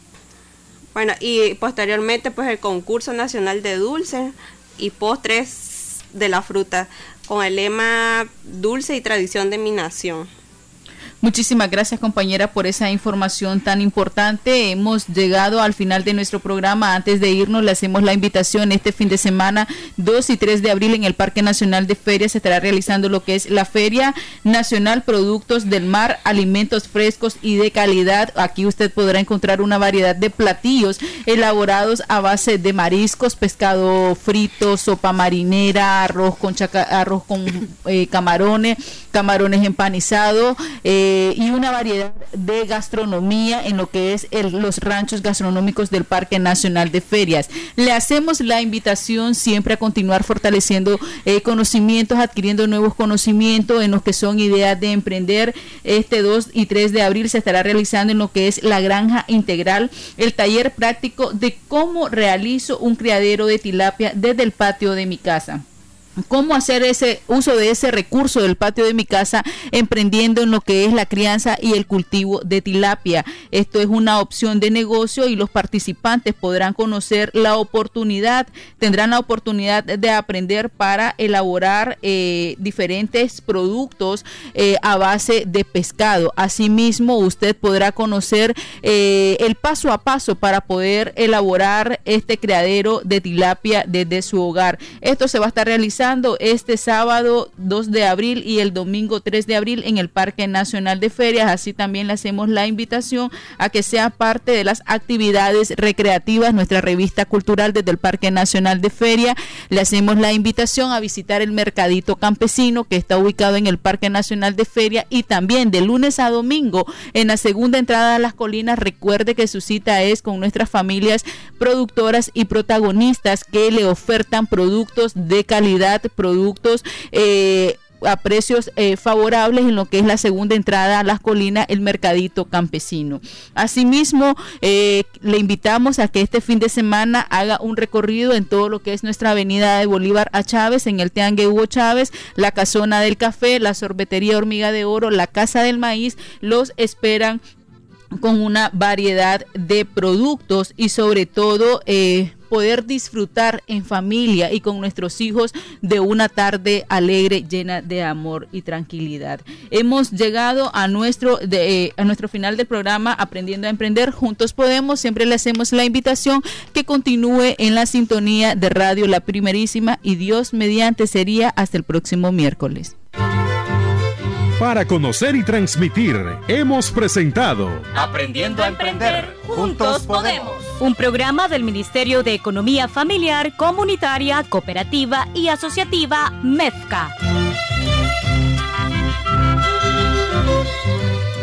bueno, y posteriormente pues el concurso nacional de dulces y postres de la fruta, con el lema Dulce y Tradición de mi Nación. Muchísimas gracias, compañera, por esa información tan importante. Hemos llegado al final de nuestro programa. Antes de irnos, le hacemos la invitación. Este fin de semana, dos y tres de abril, en el Parque Nacional de Ferias se estará realizando lo que es la Feria Nacional Productos del Mar, Alimentos Frescos y de Calidad. Aquí usted podrá encontrar una variedad de platillos elaborados a base de mariscos, pescado frito, sopa marinera, arroz con, chaca arroz con eh, camarones, camarones empanizados, eh, y una variedad de gastronomía en lo que es el, los ranchos gastronómicos del Parque Nacional de Ferias. Le hacemos la invitación siempre a continuar fortaleciendo eh, conocimientos, adquiriendo nuevos conocimientos en lo que son ideas de emprender. Este dos y tres de abril se estará realizando en lo que es la Granja Integral, el taller práctico de cómo realizo un criadero de tilapia desde el patio de mi casa. Cómo hacer ese uso de ese recurso del patio de mi casa, emprendiendo en lo que es la crianza y el cultivo de tilapia. Esto es una opción de negocio y los participantes podrán conocer la oportunidad, tendrán la oportunidad de aprender para elaborar eh, diferentes productos eh, a base de pescado. Asimismo, usted podrá conocer eh, el paso a paso para poder elaborar este criadero de tilapia desde su hogar. Esto se va a estar realizando este sábado dos de abril y el domingo tres de abril en el Parque Nacional de Ferias. Así también le hacemos la invitación a que sea parte de las actividades recreativas, nuestra revista cultural desde el Parque Nacional de Ferias. Le hacemos la invitación a visitar el Mercadito Campesino, que está ubicado en el Parque Nacional de Ferias, y también de lunes a domingo en la segunda entrada a Las Colinas. Recuerde que su cita es con nuestras familias productoras y protagonistas que le ofertan productos de calidad, productos eh, a precios eh, favorables en lo que es la segunda entrada a Las Colinas, el Mercadito Campesino. Asimismo, eh, le invitamos a que este fin de semana haga un recorrido en todo lo que es nuestra avenida de Bolívar a Chávez, en el Tiangue Hugo Chávez, la Casona del Café, la Sorbetería Hormiga de Oro, la Casa del Maíz. Los esperan con una variedad de productos y sobre todo eh, poder disfrutar en familia y con nuestros hijos de una tarde alegre, llena de amor y tranquilidad. Hemos llegado a nuestro de, eh, a nuestro final del programa Aprendiendo a Emprender, Juntos Podemos. Siempre le hacemos la invitación que continúe en la sintonía de Radio La Primerísima, y Dios mediante sería hasta el próximo miércoles. Para conocer y transmitir, hemos presentado Aprendiendo a Emprender, Juntos Podemos. Un programa del Ministerio de Economía Familiar, Comunitaria, Cooperativa y Asociativa, MEFCA.